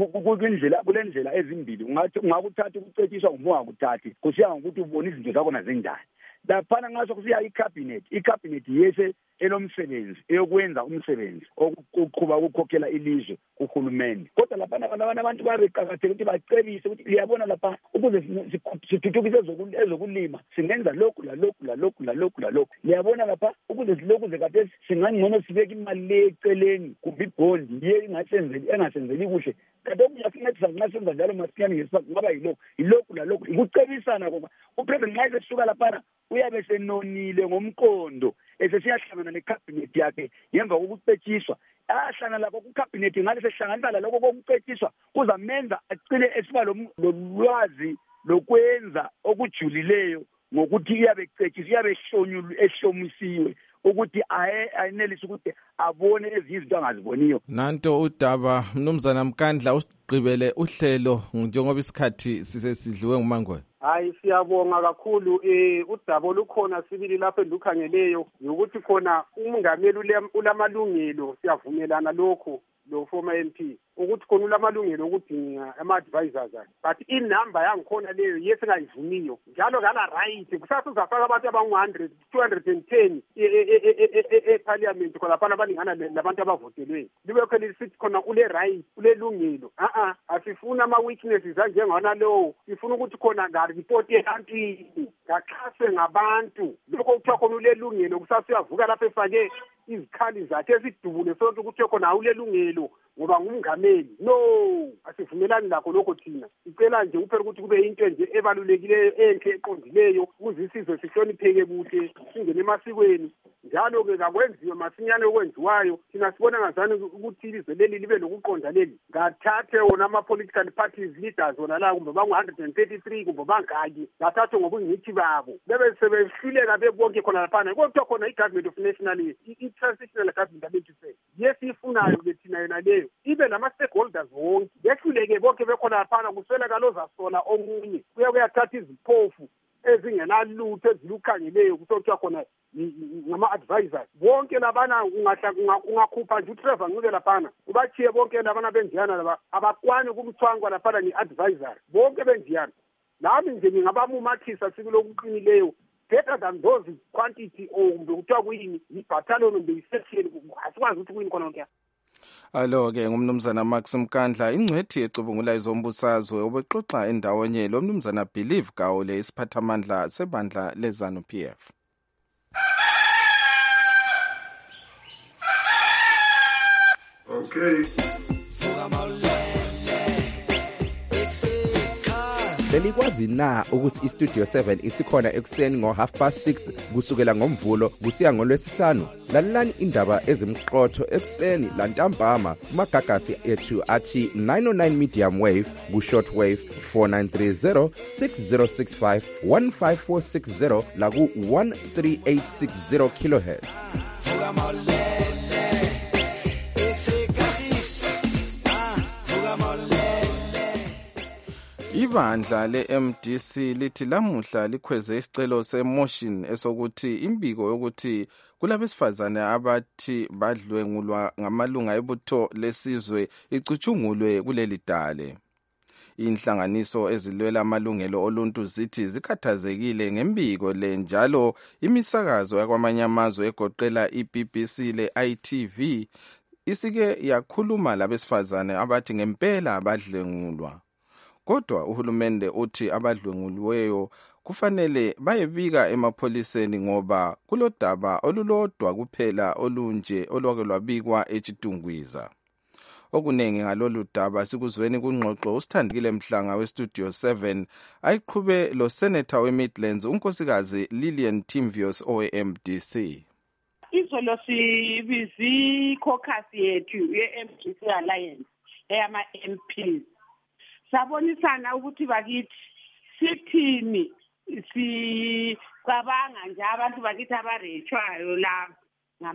kule ndlela ezimbili. Ungakuthatha ukucetshiswa ungakuthathi kusiya ngokuthi ubona izinto zakhona zinjani. Laphana ngaso kusiya i-cabinet yese elomsebenzi eyokwenza umsebenzi okuqhuba ukukhokhela ilizwe kuhulumeni. Kodwa laphana abantu babeqakathekile ukuthi bacebise ukuthi liyabona lapha ukuze sithuthukise ezokulima singenza lokhu lalokhu. Liyabona lapha ukuze silokuze kade singangcono sibeke imali le eceleni kumbe ibhondi ye engasenzeli kuhle. Kade okuyasinethisa nxa senza njalo masinyane ngesipha ngaba yilokhu lalokhu ukucebisana ngoba upresident nxa esesuka laphana uyabe senonile ngomqondo esesiyahlangana necabinet yakhe ngemva kokucetshiswa ahlangana lakho kucabinet ngale sehlanganisa laloko kokucetshiswa kuzamenza acile esiba lolwazi lokwenza okujulileyo ngokuthi iyabe ecetshiswa iyabe ehlomisiwe ukuthi ayenelise ukuthi abone ezinye izinto angaziboniyo. Nanto udaba mnumzana Mkandla usigqibele uhlelo njengoba isikhathi sisesidliwe ngumangwe. Hayi siyabonga kakhulu udaba olukhona sibili lapho endukhangeleyo ukuthi khona umongameli ulamalungelo siyavumelana lokho lo former MP ukuthi khona ulamalungelo okudinga ama-advisors but inamba yangikhona leyo yesingayivumiyo njalo ngala right kusasa uzafaka abantu abangu-100 210 eparliament khona phana abaningana labantu abavotelweyo libekho lisithi khona ule right ule lungelo asifuna ama-weaknesses anjengona lowo sifuna ukuthi khona ngaripoti ebantwini ngaxhaswe ngabantu lokho kuthiwa khona ule lungelo kusasa uyavuka lapho efake izikhali zakhe esidubule sonke ukuthi khona awulelungelo ngoba ngumngameli. No, asivumelani lakho lokho thina. Sicela nje kuphela ukuthi kube into nje ebalulekileyo enhle eqondileyo ukuze isizwe sihlonipheke kuhle singene emasikweni. Njalo ke akwenziwe masinyane okwenziwayo thina sibona ngazani ukuthi ilizwe leli libe lokuqonda leli. Ngathathe wona ama-political parties leaders wona la kumbe bangu-133 kumbe bangaki ngathathwe ngobungithi babo bebe sebehluleka bebonke khona laphana kodwa khona i-government of national i-transitional government abethu yesifunayo ke thina yona leyo ibe nama-stakeholders wonke behluleke bonke bekhona laphana kusweleka lozasola omunye kuyathatha iziphofu ezingenalutho ezilukhangeleyo kusokuthiwa khona ngama-advisors bonke labana ungakhupha nje uTrevor Ncube laphana ubachiye bonke labana bendiyana laba abakwani kumthwangwa laphana nge-advisor bonke bendiyana nami nje ngingabamumathisa sibilokuqinileyo better than those quantity kumbe kuthiwa kuyini yi-battalion kumbe yi-section asikwazi ukuthi kuyini khona konke. Alo-ke ngumnumzana Max Mkandla ingcwethi ecubungula izombusazwe ubexoxa endawonye lo mnumzana Believe Gawule isiphathamandla sebandla lezanu PF. Okay. Belikwazi na ukuthi iStudio 7 isikhona ekuseni ngo6:30 kusukela ngomvulo kusiya ngolwesihlanu? Lalelani indaba ezimqotho ekuseni lantambama kumagagasi ethu athi 909 medium wave ku short wave 4930 6065 15460 la ku 13860 kilohertz. Ibandla le-MDC lithi lamuhla likhweze isicelo semotion esokuthi imbiko yokuthi kulabesifazane abathi badlwengulwa ngamalunga ebutho lesizwe icutshungulwe kuleli dale. Inhlanganiso ezilwela amalungelo oluntu zithi zikhathazekile ngembiko le njalo imisakazo yakwamanye amazwe egoqela iBBC le-ITV isike yakhuluma labesifazane abathi ngempela badlwengulwa. Kodwa uhulumende uthi abadlwenguliweyo kufanele bayebika emapholiseni ngoba kulodaba olulodwa kuphela olunje olwake lwabikwa eChitungwiza. Okunengi ngalolu daba sikuzweni kungxoxo uSithandile Mhlanga weStudio 7 ayiqhube lo Senator weMidlands unkosikazi Lillian Timvios oweMDC. Izolo sibizi caucus yethu ye-MDC Alliance eyama MPs. Sabonisana ukuthi bakithi sithini sicabanga nje abantu bakithi abarechwayo la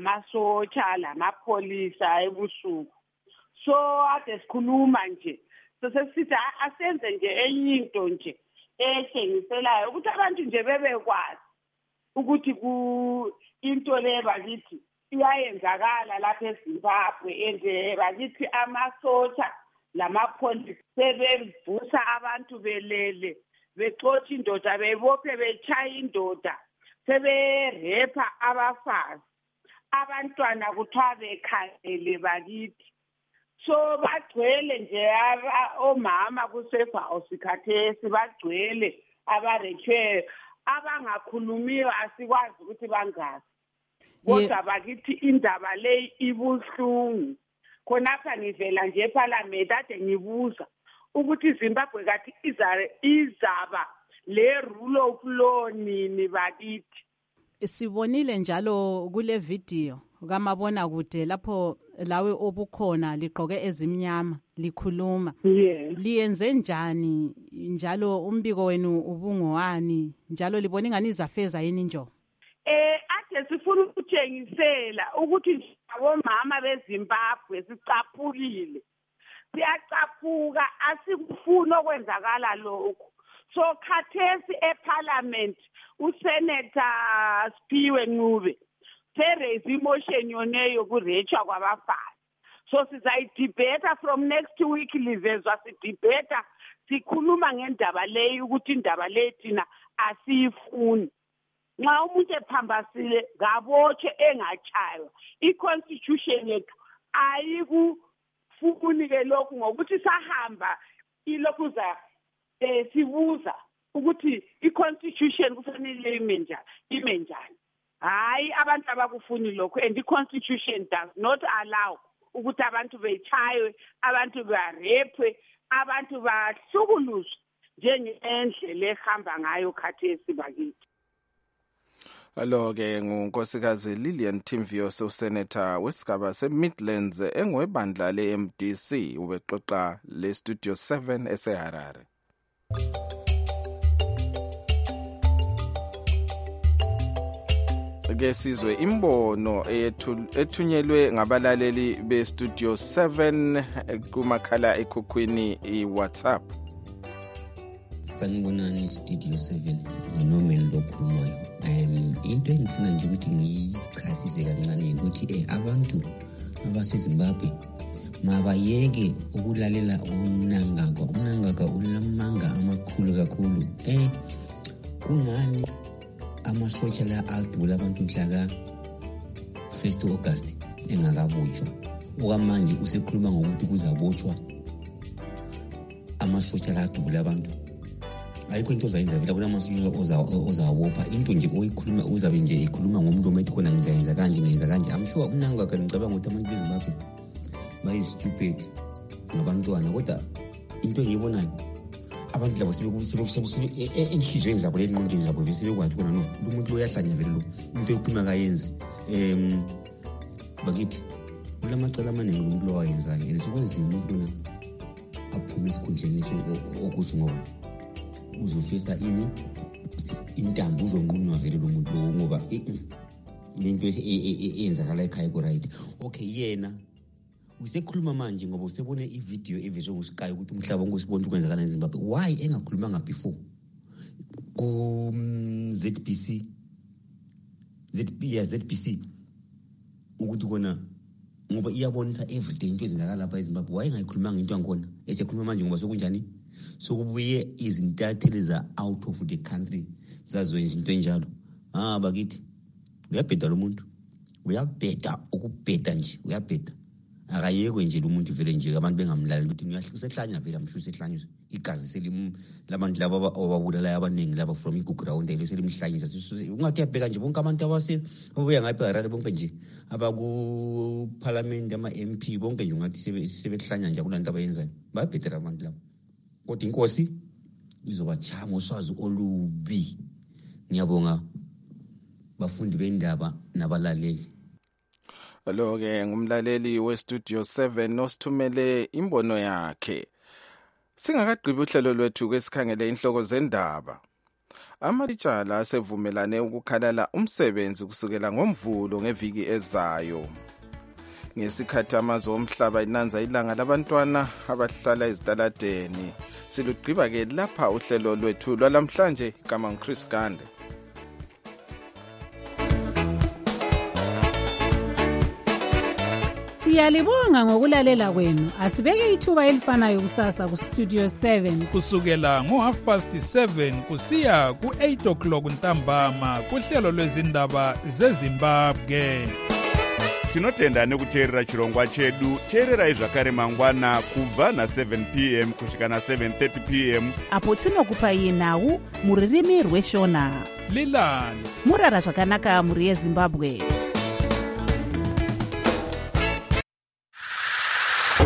ngamasotsha lamapholisa ebusuku so ade sikhuluma nje so sesithi asenze nje enye into nje ehlengiselayo ukuthi abantu nje bebekwazi ukuthi into le bakithi iyayenzakala lapha eZimbabwe and bakithi amasotsha lamapolisi sebevusa abantu belele bexotsha indoda bebophe bechaya indoda seberepa abafazi abantwana kuthiwa bekhangele bakithi so bagcwele nje omama kusefa osikhathesi bagcwele abarechwe abangakhulumiyo asikwazi ukuthi bangazi kodwa bakithi indaba le ibuhlungu khonapha ngivela nje eParliament ade ngibuza ukuthi iZimbabwe kathi izaba le rule of law nini bakithi. Sibonile njalo kule video kamabona kude lapho lawe obukhona ligqoke ezimnyama likhuluma. Liyenze njani njalo umbiko wenu ubungowani njalo libona ingani izafeza yini njo? Ade sifuna ukuthengisela ukuthi abomama beZimbabwe sicaphukile. Siyacaphuka asikufuna okwenzakala lokho. So khathesi eParliament uSenator Sphiwe Ncube raise emotion yoneyo kurechwa kwabafazi. So sizayidebate from next week livezwa sidebate sikhuluma ngendaba leyo ukuthi indaba le thina asiyifuni. Nxa umuntu ephambasile ngabotshwe engachaywa iconstitution yethu ayikufuni ke lokhu ngokuthi sahamba ilokhuza sibuza ukuthi iconstitution kufanele ime njani. Hayi abantu abakufuni lokho and iconstitution does not allow ukuthi abantu bechaywe abantu barepwe abantu bahlukuluzwe njengendlela ehamba ngayo khathesi bakithi. Alo-ke ngunkosikazi Lillian Timvios usenator wesigaba se-Midlands engwebandla le-MDC ubexoxa le-Studio 7 eseHarare. Ke sizwe imbono ethunyelwe ngabalaleli be-Studio 7 kumakhala ekhukhwini i-WhatsApp. Sanibonani Studio 7 nginomeni lokhulumayo. Into engifuna nje ukuthi ngichasise kancane ukuthi abantu abaseZimbabwe mabayeke ukulalela umnangagwa ulamanga amakhulu kakhulu. Kungani amasotsha la adula abantu mhla ka-1 August engakabotshwa okwamanje usekhuluma ngokuthi kuzabotshwa amasotsha la adula abantu. Ayikho into ozayenza vele bona amasotsha ozawabopha into nje oyikhuluma uzabe nje ekhuluma ngomlomo ethi khona ngizayenza kanje ngenza kanje. I'm sure umnangagwa ngicabanga ukuthi abantu beZimbabwe bayi-stupid ngabantwana kodwa into engiyibonayo abantu labo enhliziyweni zabo lenqondweni zabo vele sebekwazi khona no lo muntu lo uyahlanya vele lo into yokuphuma kayenzi. Bakithi kulamacala amaningi lo muntu lo wayenzayo and sekwenzima umuntu lona aphume esikhundleni okuthi ngoba uzofesa ini intambo uzonqunywa vele lo muntu lo ngoba lento eyenzakala ekhaya ko-right. Okay yena usekhuluma manje ngoba usebone ivideo evezwe nguSky ukuthi umhlaba wonke usibona ukwenzakala eZimbabwe. Why engakhulumanga before ku ZBC ukuthi kona ngoba iyabonisa everyday into ezenzakala lapha eZimbabwe. Why engayikhulumanga into yakhona esekhuluma manje ngoba sokunjani sokubuye izintatheli za out of the country zazoyenza into enjalo. Bakithi uyabheda lo muntu uyabheda ukubheda nje uyabheda akayekwe nje lo muntu vele nje abantu bengamlaleli ukuthi usehlanya vele amsho usehlanya igazi selim labantu laba obabulalayo abaningi laba from iGuground selimhlanyisa ungathi uyabheka nje bonke abantu ababuya ngapha eHarare bonke nje abaku parliament ama-MP bonke nje ungathi sebehlanya nje kulanto abayenzayo bayabhedela abantu laba kodwa inkosi izobachaya ngoswazi olubi. Ngiyabonga bafundi bendaba nabalaleli. Lo-ke ngumlaleli we-Studio 7 nosithumele imbono yakhe. Singakagqibi uhlelo lwethu kwesikhangele inhloko zendaba. Amatitshala asevumelane ukukhalala umsebenzi kusukela ngoMvulo ngeviki ezayo. ngesikhathi amazwe omhlaba inanza ilanga labantwana abahlala ezitaladeni. Silugqiba-ke lapha uhlelo lwethu lwalamhlanje. Igama nguChris Gande. Siyalibonga ngokulalela kwenu. Asibeke ithuba elifanayo kusasa ku Studio 7 kusukela ngo7:30 kusiya ku8 o'clock ntambama kuhlelo lwezindaba zeZimbabwe. Tinotenda nekuteerera chirongwa chedu. Teererai zvakare mangwana kubva na7 p.m. kusvika na7:30 p.m. apo tinokupai nhau muririmi rweshona. Lilani murara zvakanaka muri yeZimbabwe.